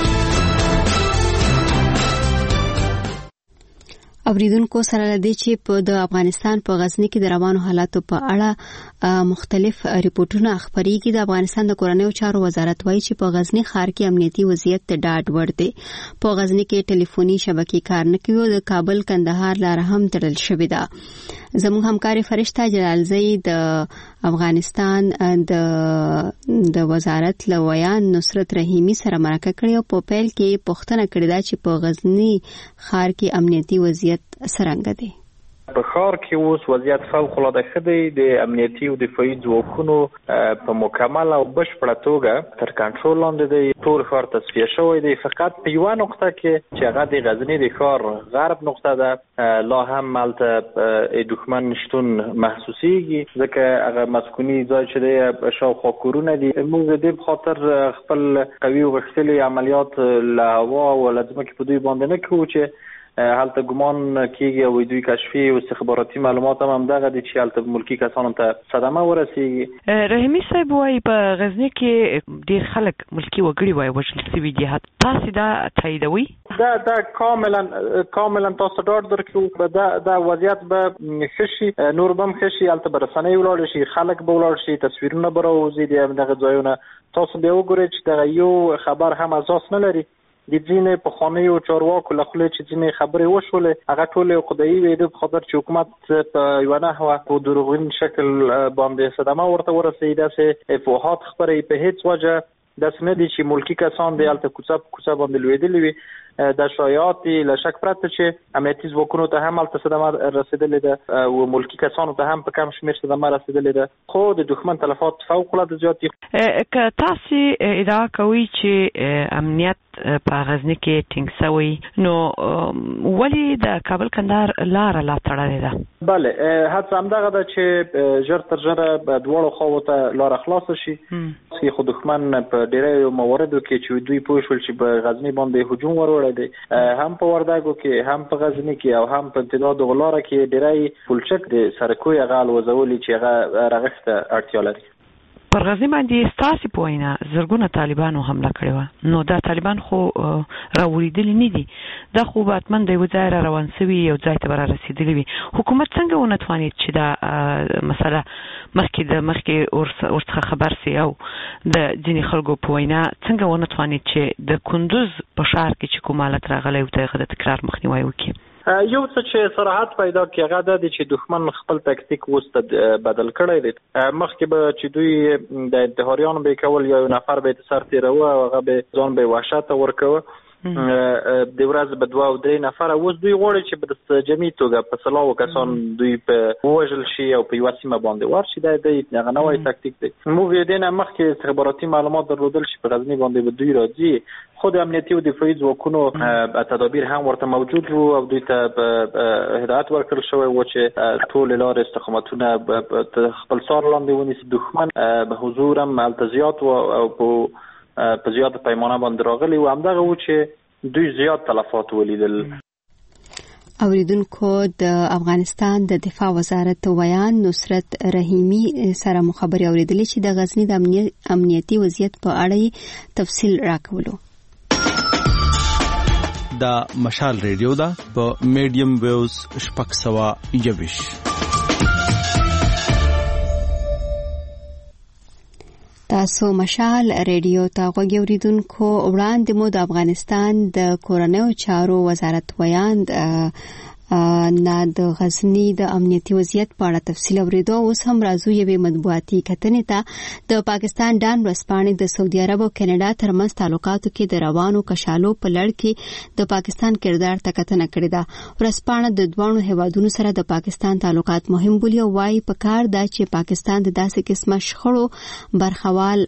اوریدونکو سره لدی چې په د افغانستان په غزنی کې د روانو حالاتو په اړه مختلف ریپورتونه خبريږي. د افغانستان د کورنیو چارو وزارت وایي چې په غزنی ښار کې امنیتي وضعیت ډاډ وړ دی. په غزنی کې ټلیفوني شبکې کار نه کوي او د کابل کندهار لار هم تړل شوې ده. زموږ همکاري فرشته جلالزئی د افغانستان د د وزارت لویان نصرت رحیمی سره مرکه کړې او په پیل کې پوښتنه کړې ده چې په غزنی ښار کې امنیتي وضعیت څنګه دی. په ښار کې اوس وضعیت فوق العاده ښه دی. د امنیتي او دفاعي ځواکونو په مکمل او بشپړه توګه تر کنټرول لاندې دی. ټول ښار تصفیه شوی دی. فقط په یوه نقطه کې چې هغه د غزنی د ښار غرب نقطه ده لا هم هلته دښمن شتون محسوسیږي ځکه هغه مسکوني ځای چې دی شاوخوا کورونه دي. موږ د دې په خاطر خپل قوي او غښتلي عملیات له هوا او له ځمکې په دوی باندې نه کوو چې هلته ګمان کیږي او دوی کشفي او استخباراتي معلومات هم دغه دي چې هلته ملکی کسانو ته صدمه ورسیږي. رحیمی صاحب وايي په غزنی کې ډیر خلک ملکی وګړي وایي وژل شوي دي. تاسو دا تاییدوي؟ دا دا کاملا کاملا تاسو ډاډ درکړو دا دا وضعیت به ښه شي. نور به هم ښه شي. هلته به رسنۍ ولاړ شي، خلک به ولاړ شي، تصویرونه به راوځي د دغه ځایونه. تاسو بیا وګورئ چې دغه یو خبر هم اساس نه لري. د ځینې پخوانیو چارواکو له خولې چې ځینې خبرې وشولې هغه ټولې خدایي وې د خبر چې حکومت په یوه نحوه په دروغین شکل باندې صدمه ورته ورسېږي. داسې افواهات خپرې په هیڅ وجه داسې نه دي چې ملکي کسان د هلته کوڅه په کوڅه باندې لوېدلي وي. د شایعات له شک پرته چې امنیتي ځواکونو ته هم هلته صدمه رسېدلې ده او ملکي کسانو ته هم په کم شمېر صدمه رسېدلې ده. خو د دښمن تلفات فوق العاده زیات دي. که تاسو ادعا کوئ چې امنیت په غزنی کې ټینګ شوی نو ولې د کابل کندهار لار لا تړلې ده؟ بله هڅه همدغه ده چې ژر تر ژره دواړو خواو ته لار خلاصه شي. خو دښمن په ډېرو مواردو کې چې دوی پوه شول چې په غزنی باندې هجوم وروړی دی هم په وردګو کې هم په غزنی کې او هم په امتداد غلاره کې ډېری پلچک د سرکوی هغه الوزولي چې هغه رغښت ته اړتیا لري. پر غزنی باندې ستاسو په وینا زرګونه طالبانو حمله کړې وه. نو دا طالبان خو راوړېدلي نه دي. دا خو به حتما د یوه ځای را روان سوي یو ځای ته به را رسېدلي وي. حکومت څنګه ونه توانید چې دا مسله مخکې د مخکې ورڅخه خبر سي او د ځینې خلکو په وینا څنګه ونه توانید چې د کندوز په ښار کې چې کوم حالت راغلی و ته هغه د تکرار مخنیوی وکړي؟ یو څه چې صراحت پیدا کړي هغه دا دی چې دښمن خپل تکتیک اوس بدل کړی دی. مخکې به چې دوی د انتحاریانو به کول یا یو نفر به سر تیروه او هغه به ځان به وحشت ورکوه د ورځ په دوه او درې نفر اوس دوی غواړي چې په جمعي توګه په سلاو کسان دوی په وژل شي او په یو سیمه باندې ورشي دا د هغه نوې تاکتیک دی. موږ یې دنه مخکې استخباراتي معلومات درلودل چې په غزنی باندې به دوی راځي. خود امنیتي او دفاعي ځواکونو تدابیر هم ورته موجود وو او دوی ته هدایت ورکړل شوی و چې ټول لارې استقامتونه خپل سار لاندې ونیسي. دښمن به حضور هم التزیات او په زیات پیمانه باندې راغلی و همدغه و چې دوی زیات تلفات ولیدل. اوریدونکو د افغانستان د دفاع وزارت ویان نصرت رحیمی سره مخابره اوریدلې چې د غزنی د امنیتي وضعیت په اړه تفصیل راکولو. دا مشال ریډیو دا په میډیم ویوز شپږ سوه یوویش. تاسو مشال ریډیو ته غوږی اوریدونکو. وړاندې مو د افغانستان د کورنیو چارو وزارت ویان نه د غزنی د امنیتي وضعیت په اړه تفصیل اوریدو. اوس هم راځو یوې مطبوعاتي کتنې ته. د پاکستان ډان ورځپاڼې د سعودي عرب او کینیډا ترمنځ تعلقاتو کې د روانو کشالو په لړ کې د پاکستان کردار ته کتنه کړې ده. ورځپاڼه د دوه هیوادونو سره د پاکستان تعلقات مهم بولي او وايي په کار ده چې پاکستان د داسې قسمه شخړو برخوال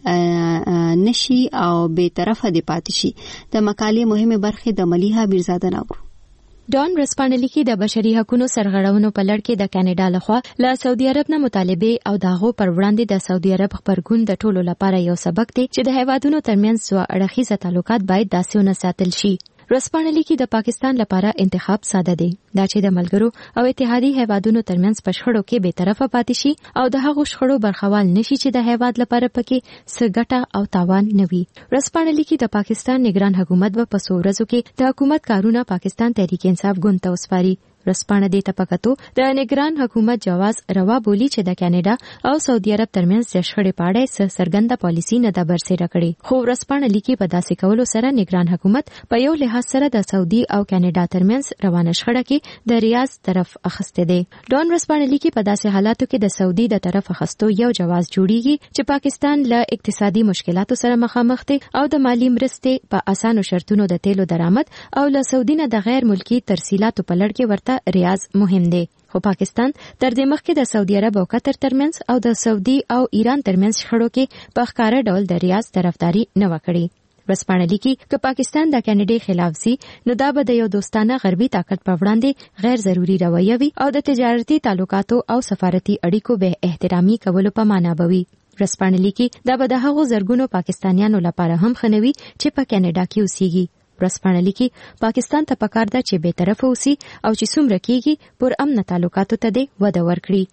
نشي او بې طرفه دی پاتې شي. د مقالې مهمه برخه د ملیحه بیرزاده نور. ډان ورځپاڼه لیکي د بشري حقوقو سرغړونو په لړ کې د کینیډا لخوا له سعودي عرب نه مطالبه او داغو پر وړاندې د سعودي عرب خبرګون د ټولو لپاره یو سبق دی چې د هیوادونو ترمنځ څو اړخیزه تعلقات باید داسې ونه ساتل شي. ورځپاڼه لیکي د پاکستان لپاره انتخاب ساده دی دا چې د ملګرو او اتحادي هیوادونو ترمنځ په شخړو کې به طرفه پاتې شي او د هغو شخړو برخوال نشي چې د هیواد لپاره پکې څه ګټه او تاوان نه وي. ورځپاڼه لیکي د پاکستان نگران حکومت به په څو ورځو کې د حکومت کارونه پاکستان تحریک انصاف ګوند ته وسپاري. ورځپاڼه دې ته پکاتو د نگران حکومت جواز روا بولی چې د کینیډا او سعودي عرب ترمنځ د شخړې په اړه څرګنده پالیسي نه ده برسېره کړې. خو ورځپاڼه لیکي په داسې کولو سره نگران حکومت په یو لحاظ سره د سعودي او کینیډا ترمنځ روانه شخړه کې د ریاض طرف اخسته دي. ډان ورځپاڼه لیکي په داسې حالاتو کې د سعودي د طرف اخستو یو جواز جوړیږي چې پاکستان له اقتصادي مشکلاتو سره مخامخ دی او د مالی مرستې په اسانو شرطونو د تیلو درآمد او له سعودي نه د غیر ملکی ترسیلاتو په لړ کې ورته ریاض مهم دی. خو پاکستان تر دې مخکې د سعودي عرب او قطر ترمنځ او د سعودي او ایران ترمنځ شخړو کې په ښکاره ډول د ریاض طرفداري نه وکړي. ورځپاڼه لیکي که پاکستان د کینیډا خلاف سي نو دا به د یو دوستانه غربي طاقت په وړاندې غیر ضروري رویه وي او د تجارتي تعلقاتو او سفارتي اړیکو به احترامي کولو په معنا بوي. ورځپاڼه لیکي دا به د هغو زرګونو پاکستانیانو لپاره هم خنوي چې په کینیډا کې اوسېږي. ورځپاڼه لیکي پاکستان ته پکار ده چې به طرفه اوسي او چې څومره کېږي پر امن تعلقاتو ته دې وده ورکړي.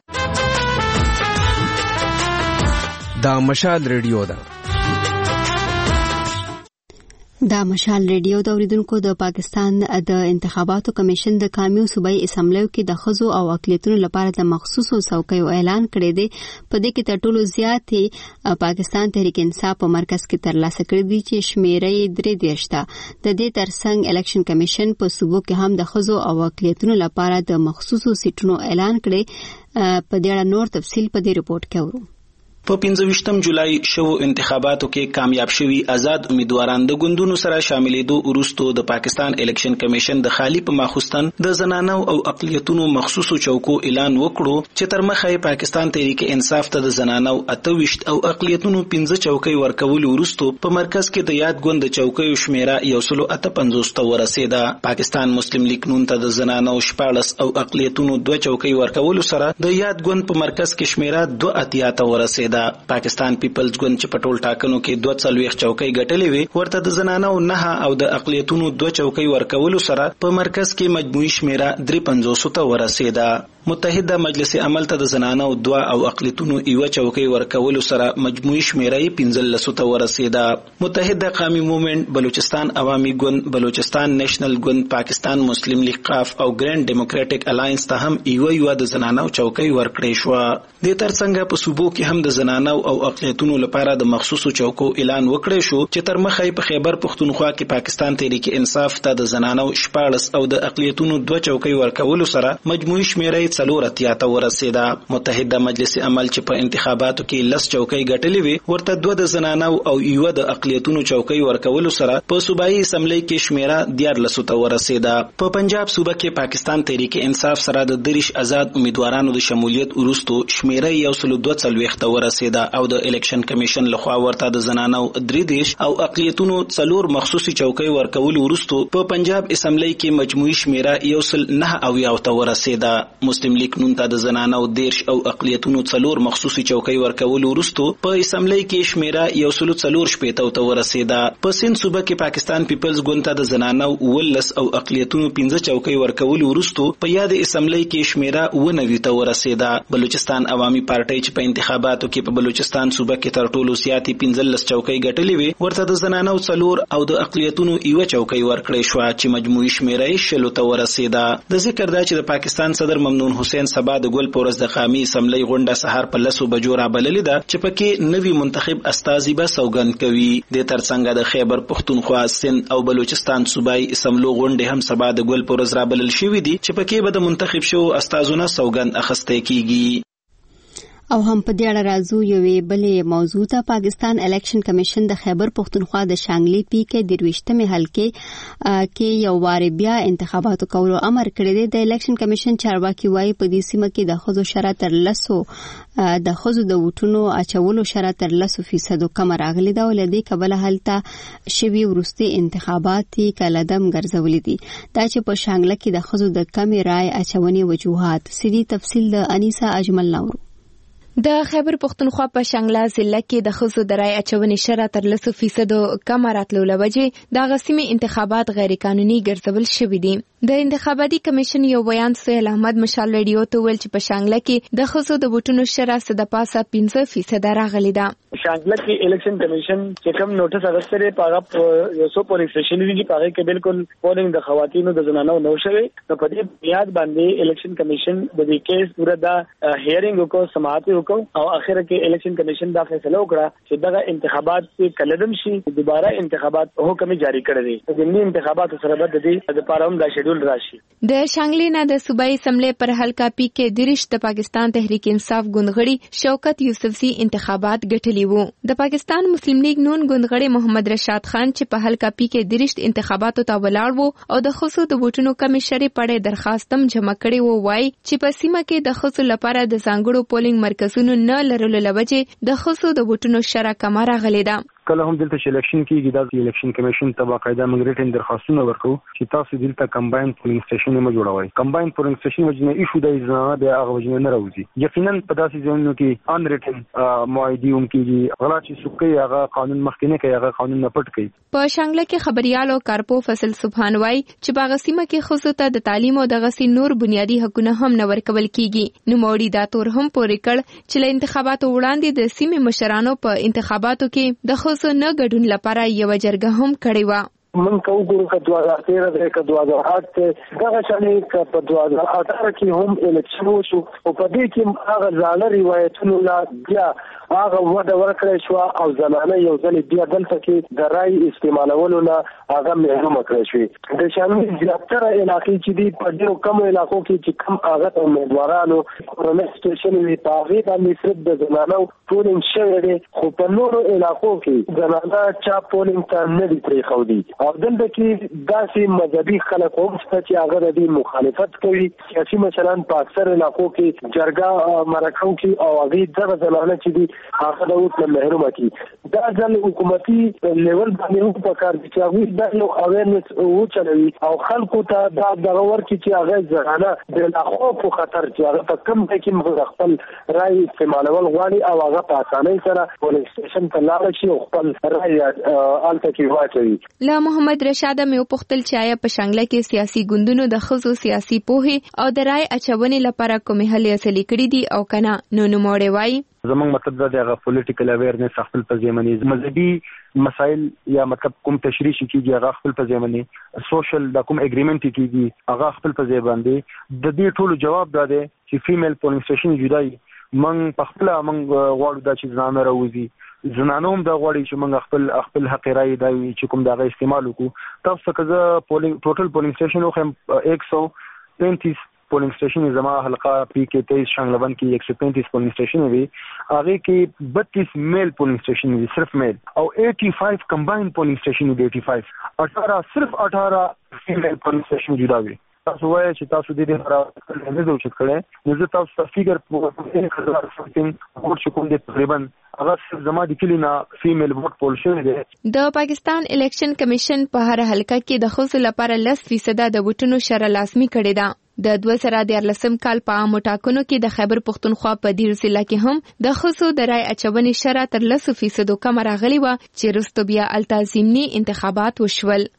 دا مشال ریډیو ده. دا مشال ریډیو د اوریدونکو د پاکستان د انتخاباتو کمیشن د کامیو صوبایي اسمبلیو کې د ښځو او اقلیتونو لپاره د مخصوصو څوکیو اعلان کړی دی. په دې کې تر ټولو زیاتې پاکستان تحریک انصاف په مرکز کې ترلاسه کړي دي چې شمیره یې درې دېرش ده. د دې ترڅنګ الیکشن کمیشن په صوبو کې هم د ښځو او اقلیتونو لپاره د مخصوصو سیټونو اعلان کړي. په دې اړه نور تفصیل په دې رپورت کې اورو. په پنځه ویشتم جولای شو انتخاباتو کې کامیاب شوي آزاد امیدواران د ګوندونو سره شاملېدو وروسته د پاکستان الیکشن کمیشن د خالی په ماخوستن د زنانو او اقلیتونو مخصوصو چوکو اعلان وکړو چې تر مخه پاکستان تحریک انصاف ته د زنانو اته ویشت او اقلیتونو پنځه چوکۍ ورکول وروسته په مرکز کې د یاد ګوند چوکۍ شمیره یو سل اته پنځوس ته ورسېده. پاکستان مسلم لیگ نون ته د زنانو شپاړس او اقلیتونو دوه چوکۍ ورکول سره د یاد ګوند په مرکز کې شمیره دوه اتیا ته ورسېده. پاکستان پیپلز ګوند چې په ټول ټاکنو کې دوه څلوېښت چوکۍ ګټلې وي ورته د زنانو نه او د اقلیتونو دوه چوکۍ ورکولو سره په مرکز کې مجموعي شمیره درې پنځوس ته ورسېده. متحده مجلس عمل ته د زنانو دوه او اقلیتونو یو چوکۍ ورکولو سره مجموعي شمیره یې پنځلس ته ورسېده. متحده قومي موومېنټ، بلوچستان عوامي ګوند، بلوچستان نیشنل ګوند، پاکستان مسلم لیگ قاف او ګرینډ ډیموکراټک الاینس ته هم یو یو د زنانو چوکۍ ورکړې شو. د ترڅنګ په صوبو کې هم د زنانو او اقلیتونو لپاره د مخصوصو چوکو اعلان وکړی شو چې تر مخه په خیبر پښتونخوا کې پاکستان تحریک انصاف ته د زنانو شپاړس او د اقلیتونو دوه چوکۍ ورکولو سره مجموعي شمیره څلور اتیا ته ورسېده. متحده مجلس عمل چې په انتخاباتو کې لس چوکۍ ګټلې وي ورته دوه د زنانو او یو د اقلیتونو چوکۍ ورکولو سره په صوبایي اسمبلی کې شمیره دیارلسو ته ورسېده. په پنجاب صوبه کې پاکستان تحریک انصاف سره د دریش آزاد امیدوارانو د شمولیت وروستو شمیره یو سل دوه څلوېښت ته ورسېده او د الیکشن کمیشن لخوا ورته د زنانو درې دیش او اقلیتونو څلور مخصوصي چوکۍ ورکولو وروستو په پنجاب اسمبلی کې مجموعي شمیره یو سل نه اویا ته ورسېده. مسلم لیگ نون ته د زنانو دیرش او اقلیتونو څلور مخصوصي چوکۍ ورکولو وروستو په اسمبلی کې شمیره یو سل څلور شپېته ته ورسېده. په سند صوبه کې پاکستان پیپلز ګوند ته د زنانو ولس او اقلیتونو پنځه چوکۍ ورکولو وروستو په یاد اسمبلی کې شمیره اووه نوي ته ورسېده. بلوچستان عوامي پارټۍ چې په انتخاباتو کې په بلوچستان صوبه کې تر ټولو زیاتې پنځلس چوکۍ ګټلې وي ورته د زنانو څلور او د اقلیتونو یوه چوکۍ ورکړې شوه چې مجموعي شمیره یې شلو ته ورسېده. د ذکر دا چې د پاکستان صدر ممنون حسین سبا د ګل په ورځ د قامي اسمبلی غونډه سهار په لسو بجو رابللې ده چې پکې نوي منتخب استازي به سوګند کوي. د ترڅنګ د خیبر پښتونخوا سند او بلوچستان صوبایي اسمبلو غونډې هم سبا د ګل په ورځ رابلل شوې دي چې پکې به د منتخب شو استازونه سوګند اخیسته کیږي. او هم په دې اړه راځو یوې بلې موضوع ته. پاکستان الیکشن کمیشن د خیبر پښتونخوا د شانګلي پی کې د درويشتمې حلقې کې یو وار بیا انتخاباتو کولو امر کړی دی. د الیکشن کمیشن چارواکي وایي په دې سیمه کې د ښځو شرع تر لسو د ښځو د ووټونو اچولو شرع تر لسو فیصدو کم راغلي ده او له دې کبله هلته شوي وروستي انتخابات یې کلدم ګرځولي دي. دا چې په شانګله کې د ښځو د کمې رای اچونې وجوهات سړي تفصیل د انیسا اجمل نورو. د خیبر پښتونخوا په شانګله ضلع کې د ښځو د رای اچونې شرع تر لسو فیصدو کم راتلو له وجې دغه سیمې انتخابات غیر قانوني ګرځول شوي دي. د انتخاباتي کمیشن یو بیان سهیل احمد مشال ریډیو ته ویل چې په شانګله کې د ښځو د ووټونو شرع څه د پاسه پنځه فیصده راغلي ده. شانګله کې الیکشن کمیشن چې کوم نوټس اغوسته لري هغه یو څو پولیس سټیشن دي چې هغه کې بالکل پولینګ د خواتینو د زنانو نو شوي. نو په دې بنیاد باندې الیکشن کمیشن د دې کیس پورا دا هیرینګ وکړو سماعت وکړو او اخر کې الیکشن کمیشن دا فیصله وکړه چې دغه انتخابات کې کلدم شي دوباره انتخابات حکم جاری کړی دی. د دې انتخاباتو سره به د دې لپاره هم دا شیډول راشي. د شانګلې نه د صوبایي اسمبلی پر حلقه پی کې دریش د پاکستان تحریک انصاف ګوندغړي شوکت یوسفزي انتخابات ګټلي وو. د پاکستان مسلم لیگ نون ګوندغړي محمد رشاد خان چې په حلقه پی کې دریش انتخاباتو ته ولاړ وو او د خصوص د ووټونو کمی شری پړې درخواستم جمع کړي وو. وای چې په سیمه کې د خصوص لپاره د ځانګړو پولینګ مرکزونو نه لرلو لوجه د خصوص د ووټونو شرع کم راغلي ده. کله هم دلته چې الیکشن کیږي د الیکشن کمیشن ته باقاعده موږ ریټن درخواستونه ورکو چې تاسو دلته کمباین پولینګ سټیشن مو جوړوي. کمباین پولینګ سټیشن وجنه ایشو د ځنانه د هغه وجنه نه راوځي. یقینا په داسې ځایونو کې ان ریټن معاهدي هم کیږي غلا چې سکه هغه قانون مخکنه کوي هغه قانون نه پټ کوي. په شانګله کې خبريال او کارپو فصل سبحان وای چې باغ سیمه کې خصوص ته د تعلیم او د غسي نور بنیادی حقوقونه هم نه ورکول کیږي. نو موړي دا تور هم پورې کړ چې له انتخاباتو وړاندې د سیمې مشرانو په انتخاباتو کې د خصوص نه ګډون لپاره یو جرګه هم کړې و. من کو ګورو ک دوه هزار تیرہ د ک دوه هزار آठ دغه شانې ک په دوه هزار اټھارہ کې هم الیکشن وشو او په دې کې هغه ځاله روایتونو لا بیا هغه وډه ورکړې شو او زنانه یو ځل بیا دلته کې د رای استعمالولو نه هغه محروم کړې شوې. د شانې زیاتره علاقې چې دي په ډیرو کم علاقو کې چې کم هغه امیدوارانو کورنر سټیشن وی په هغه باندې صرف د زنانو پولینګ شوی دی خو په نورو علاقو کې زنانه چا پولینګ ته نه دي پرې خو دي. او دلته کې داسې مذهبي خلک هم شته چې هغه د دې مخالفت کوي. سیاسي مشران په اکثر علاقو کې جرګه مرکو کې او هغه دغه زنانه چې دي هغه د اوت محروم کی. دا ځل حکومتي لیول باندې هم په کار دي چې هغه د یو اویرنس او چلوي او خلکو ته دا دغه ورکړي چې هغه زنانه د لاخو په خطر چې هغه په کم ځای کې مخ خپل رائے استعمالول غواړي او هغه په اسانۍ سره پولیس سټیشن ته لاړ شي او خپل رائے الته کې واچوي. محمد رشاد مې وپوښتل چې آیا په شانګله کې سیاسي ګوندونو د خصو سیاسي پوهې او د رای اچونې لپاره کومې هلې اصلي کړې دي او کنه. نو نو موړې وای زمونږ مطلب دا دی هغه پولیټیکل اویرنس خپل په ځمني مذهبي مسائل یا مطلب کوم تشریح کیږي هغه خپل په ځمني سوشل دا کوم اګریمنت کیږي هغه خپل په ځای باندې د دې ټولو جواب دا دی چې فیمیل پولینګ سټیشن جدای من په خپل من غواړو دا چې ځان راوځي زنانو هم دا غواړي چې موږ خپل خپل حق رائے دا چې کوم دا استعمال وکړو. تاسو که زه پولینګ ټوټل پولینګ سټیشن خو ایک سو پینتیس پولینګ سټیشن زما حلقہ پی کے تیئیس شانګلبن کې ایک سو پینتیس پولینګ سټیشن وی هغه کې بتیس میل پولینګ سټیشن وی صرف میل او پچاسی کمباین پولینګ سټیشن وی پچاسی اٹھارہ صرف اٹھارہ فیمیل پولینګ سټیشن جدا وی تاسو وایي چې تاسو د دې لپاره نه زوچت کړئ نو زه تاسو ته فیګر په هزار سمثینګ ورته کوم دي تقریبا هغه زما د کلینا فیمیل ووټ پول شوی دی. د پاکستان الیکشن کمیشن په هر حلقه کې د خصوص لپاره لس فیصد د ووټونو شرع لازمي کړی ده. د دوه زره دیارلسم کال په عامو ټاکنو کې د خیبر پختونخوا په دیر ضلع کې هم د خصوص د رای اچونې شرع تر لس فیصد کم راغلی و چې وروسته بیا التزامي انتخابات وشول.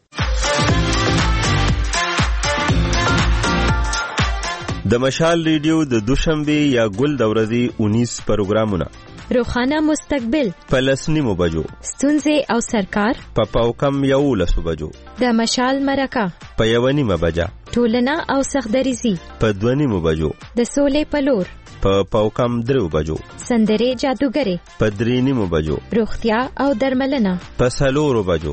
د مشال ریډیو د دوشنبه یا ګل د ورځې انیس پروګرامونه روخانه مستقبل په لسنیمو بجو ستونزې او سرکار په پاوکم یو لسو بجو د مشال مرکه په یونیمه بجا ټولنه او سخدریزي په دونیمو بجو د سولې پلور په پاوکم درو بجو سندره جادوګری په درینیمو بجو روغتیا او درملنه په سلورو بجو.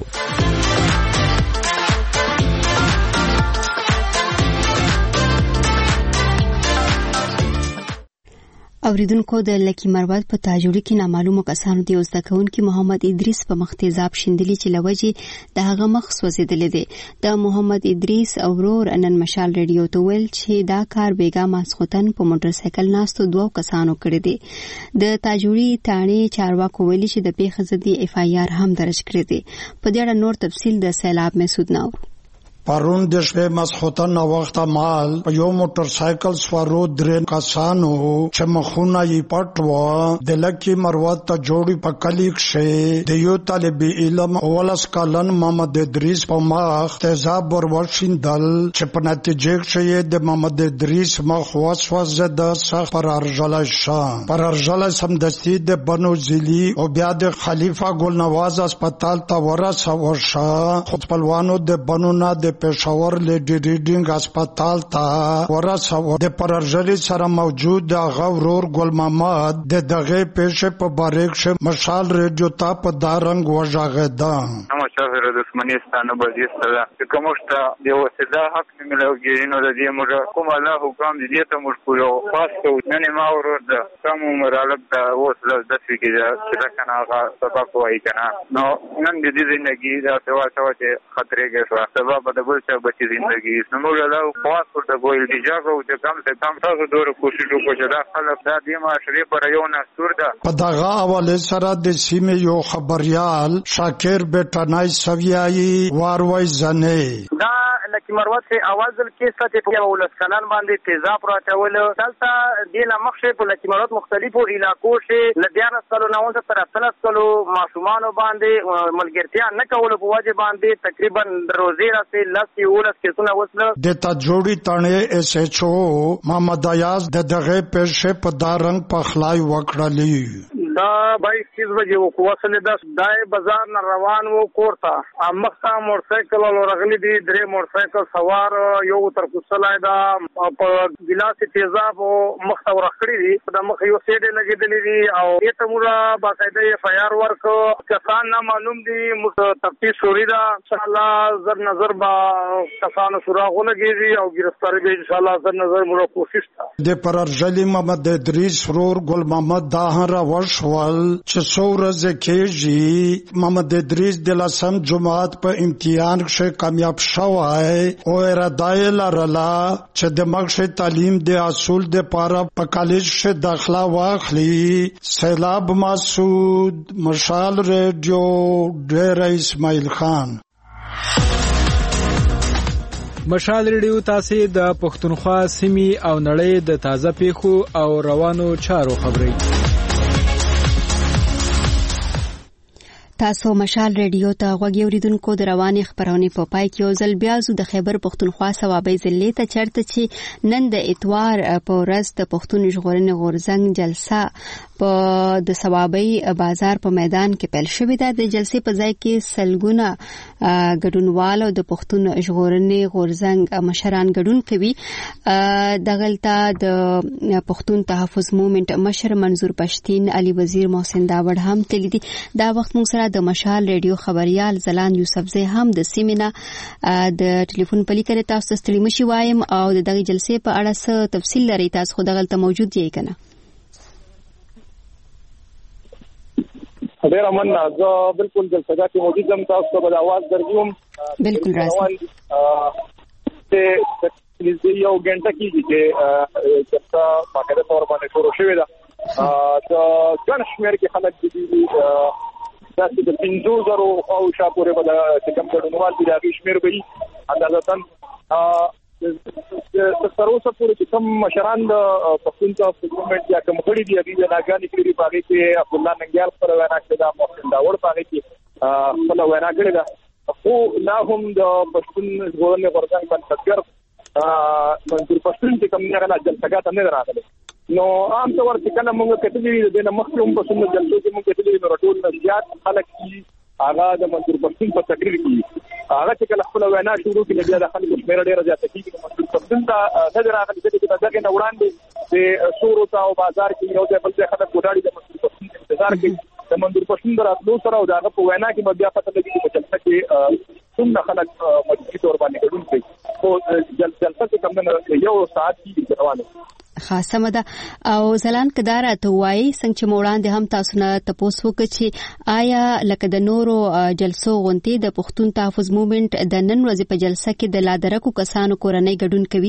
اوریدونکو د لکی مروت په تاجوړي کې نامعلومو کسانو د زده کوونکي محمد ادریس په مخ تیزاب شیندلي چې لوجې د هغه مخ سوځیدلې دي. د محمد ادریس اورور نن مشال ریډیو ته ویل چې دا کار بیګا ماسختن په موټر سایکل ناستو دوه کسانو کړی دي. د تاجوړي تاڼې چارواکو ویلي چې د پیښې ضد اف آی آر هم درج کړی دی. په دې اړه نور تفصیل د سیلاب مسعود نور. پرون د شپې مسخوتن وخت مال په یو موټر سایکل سوارو درې کسانو چې مخونه یې پټ و د لکی مروت ته جوړی په کلیک شه د یو طالب علم اولس کالن محمد ادریس په مخ تیزاب ورشیندل چې په نتیجه کې د محمد ادریس مخ وسوس د سخت پر ارجل شاه پر ارجل سمدستي د بنو زلی او بیا د خلیفہ ګل نواز هسپتال ته ورساو شاه خپلوانو د بنو نه د پېښور لیډي ریډینګ هسپتال ته ورساو. د پرارژلي سره موجود د غورور ګل محمد د دغه پیښې په باره کې مشال ریډیو ته په دارنګ وژغېدا. نو چې د دښمنستانو بزیسته ده کومشته د وسیدا حق ملوګي نو د دې موږ کوم الله حکم دې ته موږ کولو پاسو نن ما ورور ده کوم مرالب ده اوس د دسې کې چې کنه هغه سبب وایي کنه نو نن دې زندگی دا سوا سوا چې خطرې کې سبب د بل څه بچی زندگی نموږ له خاص د ګویل دی جاګو چې کم څه کم تاسو دوره کوشش وکړو چې دا خلک د دې معاشري پر یو نستور ده. په دغه حواله سره د سیمې یو خبريال شاکر بیٹانای سویایي واروي زنه دا لکه مروت سے اواز کې ستې په ولس کلان باندې تیزاب راټول دلته د لمخشه په لکه مروت مختلفو علاقو کې لديان سلو نه ونځ تر ثلاث سلو معصومان باندې ملګرتیا نه کول په واجب باندې تقریبا روزي راځي لسی ولس کې څونه وسله د تجوړي تانه اس ایچ او محمد ایاز د دغه پېښې په دارنګ په خلای وکړلې. دا بایس تیز بجې وو وصلې د دای بازار نه روان وو کورته امخته موټر سایکل ورغلي دي درې موټر سایکل سوار یو تر کوسلای دا په ګلاس تیزاب مخته ورخړي دي د مخ یو سیډه لګېدلې دي او ایته موږ باقاعده اف آی آر ورک کسان نه معلوم دي موږ تفتیش شوري دا ان شاء الله زر نظر با کسانو سراغونه کیږي او گرفتاری به ان شاء الله زر نظر موږ کوشش تا د پرارجلی محمد ادریس رور ګل محمد داهر وش ول چې څورزه کېږي محمد ادریس د لسم جماعت په امتحان کې کامیاب شوی او اراده لرله چې د مخکې تعلیم د اصول د پاره په کالج کې داخله واخلي. سیلاب مسعود مشال ریډیو ډیر اسماعیل خان. مشال ریډیو تاسو د پښتونخوا سیمې او نړۍ د تازه پیښو او روانو چارو خبري تاسو مشال ریډیو ته غوږی اوریدونکو د رواني خبرونه په پای کې یو ځل بیا زو د خیبر پښتونخوا صوابۍ ضلع ته چرته چې نن د اتوار په ورځ د پښتون ژغورنې غورځنګ جلسه په د صوابۍ بازار په میدان کې پیل شوې ده. د جلسې په ځای کې سلګونه ګډونوال او د پښتون ژغورنې غورځنګ مشران ګډون کوي. دغلطه د پښتون تحفظ موومېنټ مشر منظور پښتين علي وزیر محسن داوړ هم تللی دي. دا وخت موږ سره د مشال ریډیو خبريال زلان یوسفزی هم د سیمینا د ټلیفون په لیکره تاسو ته ستړي مشي وایم او د دغه جلسې په اړه څه تفصیل لري تاسو خو دغه موجود یې کنه ډیر مننه زه بالکل جلسه کې موجود یم تاسو ته د आवाज درځوم بالکل راځي ته د یو غنټه کې چې چې باقاعده تور باندې شروع شوې ده د ګڼ شمېر کې خلک دي دا چې د پنځو زرو او شاپورې به د کوم ګډونوال دي هغه شمېر به اندازتاً د سروسه پورې چې کوم مشران د پښتونخوا حکومت یا کوم غړي دي هغه ناګانی کړي باغې کې عبد الله ننګیال پر وینا کړی دا محسن داوړ باغې کې خپل وینا کړی دا خو لا هم د پښتون ژغورنې غورځنګ بنسټګر منظور پښتون چې کوم نه غلا جلسګات نه راغلي نو عام طور چې کله موږ کتلې د مخکوم په څومره جلسو کې موږ کتلې نو ټول زیات خلک چې هغه د منظور پښتون په تقریر کې هغه چې کله خپل وینا شروع کړي بیا د خلکو شمېر ډېر زیات کیږي منظور پښتون ته د راغلي چې دغه نه وړاندې د سورو او بازار کې یو ځای بل ځای خلک وډاړي د منظور پښتون انتظار کوي د منظور پښتون دراتلو سره او دغه په وینا کې بیا پته لګي چې جلسه کې څومره خلک مجلس تور باندې ګډون کوي او جلسه کې کوم نه یو ساعت کې روانه خاصه مده او زلان کدار ته وایي څنګه چې موړاندې هم تاسو نه تاسو وکړي چې آیا لکه د نورو جلسو غونټې د پښتون تحفظ موومېنټ د نن ورځې په جلسه کې د لادرکو کسانو کورنۍ ګډون کوي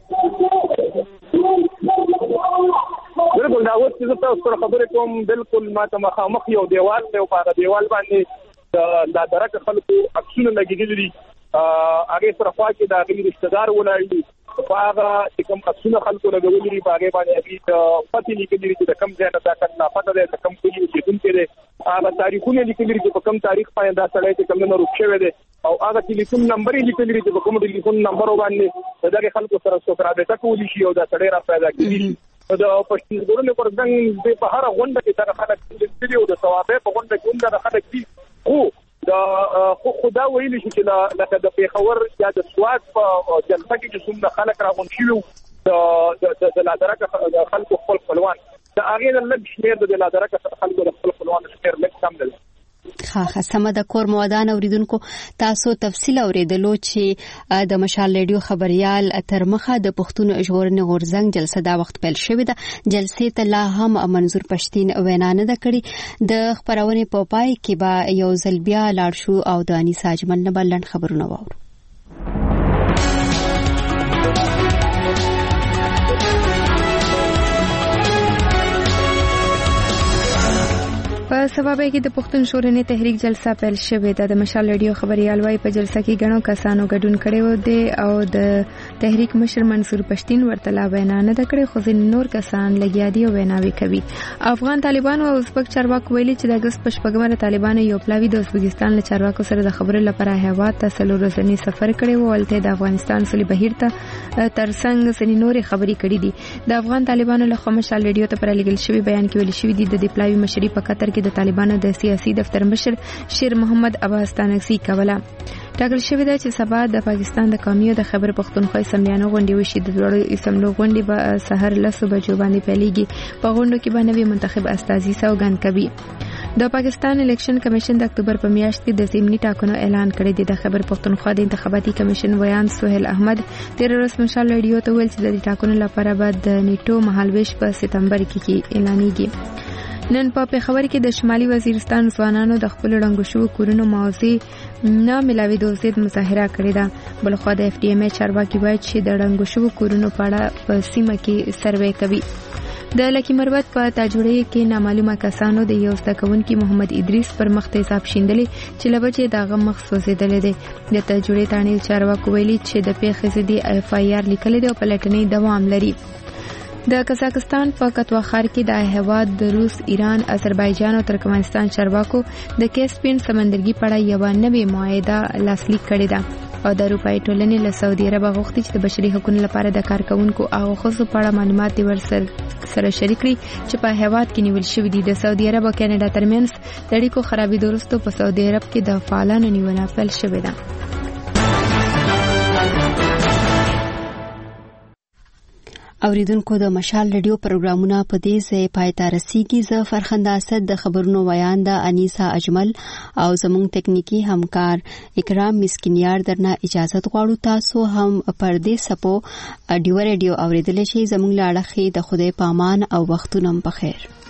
بالکل دا اوس چې تاسو سره خبرې کوم بالکل ماته مخامخ یو دیوال دی او په دیوال باندې د لادرک خلکو عکسونه لګیدلي دي هغه سره خوا کې د غیر رشتہ دار ولایي په هغه چې کوم عکسونه خلکو لګولي دي په هغه باندې هغه پتی لیکلي دي چې کوم ځای نه دا کړه پته ده چې کوم کلی چې دون کې ده هغه تاریخونه لیکلي دي چې په کوم تاریخ باندې دا سړی چې کوم نه روښه وي او هغه ټلیفون نمبر یې لیکلي دي چې په کوم ټلیفون نمبر باندې دغه خلکو سره څوک رابطه کولی شي او دا سړی را پیدا کیږي د پښتون ژغورنې غورځنګ په هر غونډه کې دا خلک چې د ثوابه په غونډه کې دا خلک دي خو دا خدا ویل شي چې لکه د پیښور یا د سواد په جلسه کې چې څومره خلک راغون شي د د لادرکه خلکو خپل خپلوان دا هغه د لږ شمیر د لادرکه خلکو د خپل خپلوان شمیر لږ کم دی ها ها سمده کور موادان اوریدونکو تاسو تفصیل اوریدلو چې د مشال ریډیو خبريال تر مخه د پښتون ژغورنې غورځنګ جلسه دا وخت پیل شوې ده جلسې ته لا هم منظور پښتين وینا نه ده کړې د خبرونه په پای کې به یو ځل بیا لاړ شو او د انیسا اجمل نه بلند خبرونه وورو په سبب کې د پښتون ژغورنې تحریک جلسه پیل شوې ده د مشال ریډیو خبريال وايي په جلسه کې غنو کسانو ګډون کړي و دي او د تحریک مشر منصور پښتين ورته لا وینا نه کړي خو ځین نور کسان لګیا دي او ویناوي کوي افغان طالبان او ازبک چارواکو ویلي چې د اگست پښپګمره طالبان یو پلاوی د ازبکستان له چارواکو سره د خبرو لپاره هیواد ته سلور ورځنی سفر کړي و ولته د افغانستان سولې بهیر ته ترڅنګ ځین نور خبري کړي دي د افغان طالبانو له مشال ریډیو ته پر لګل شوی بیان کې ویل شوی دي د پلاوی مشري په قطر د طالبانو د سیاسي دفتر مشر شیر محمد عباس تانکسی کوله ټاکل شوی دی چې سبا د پاکستان د قومي او د خیبر پختونخوا اسمبلیانو غونډې وشي د لوړو اسمبلو غونډې به سحر لسو بجو باندې پیلېږي په غونډو کې به نوي منتخب استازي سوګند کوي د پاکستان الیکشن کمیشن د اکتوبر په میاشت کې د ضمني ټاکنو اعلان کړی دی د خیبر پختونخوا د انتخاباتي کمیشن ویان سہیل احمد تیر ورځ مشال ریډیو ته ویل چې د ټاکنو لپاره به د نیټو مهالويش په سپتمبر کې اعلانېږي نن په پیښور کې د شمالي وزیرستان ځوانانو د خپل رنګو شو کورونو موضوع نه ملاوي دوزید مظاهره کړې ده بلخو د اف ډي ام چارواکي وایي چې د رنګو شو کورونو په اړه په سیمه کې سروې کوي د لکی مروت په تاجوړی کې نامعلومه کسانو د یو ستکونکي محمد ادریس پر مخ تیزاب شیندلې چې لبچې داغه مخ سوځیدلې ده د تاجوړی تانیل چارواکو ویلي چې د پیښې زدي اف آی آر لیکل دی او پلټنې دوام لري د قزاقستان په کتواخار کې د هیواد د روس، ایران، آذربایجان او ترکمنستان چارواکو د کیسپین سمندرګي په اړه یو نوې معاهده لاسلیک کړې ده او د اروپای ټولنې له سعودي عرب غوښتي چې د بشري حقوقو لپاره د کارکونکو او خصوصي په اړه معلومات ورسره سره شریک کړي چې په هیواد کې نیول شوی دي د سعودي عرب او کاناډا ترمنځ د اړیکو خرابېدو وروسته په سعودي عرب کې د فعالانو نیونه پیل شوې ده. اوریدونکو د مشال رادیو پروګرامونه په دې ځای پای ته رسیږي. زه فرخنده اسد د خبرونو ویانده انیسا اجمل او زموږ تکنیکی همکار اکرام مسکینیار درنه اجازه غواړو. تاسو هم پر دې سپو ډیو رادیو اوریدل شي. زموږ لاړه خې د خدای پامان او وختونم بخیر.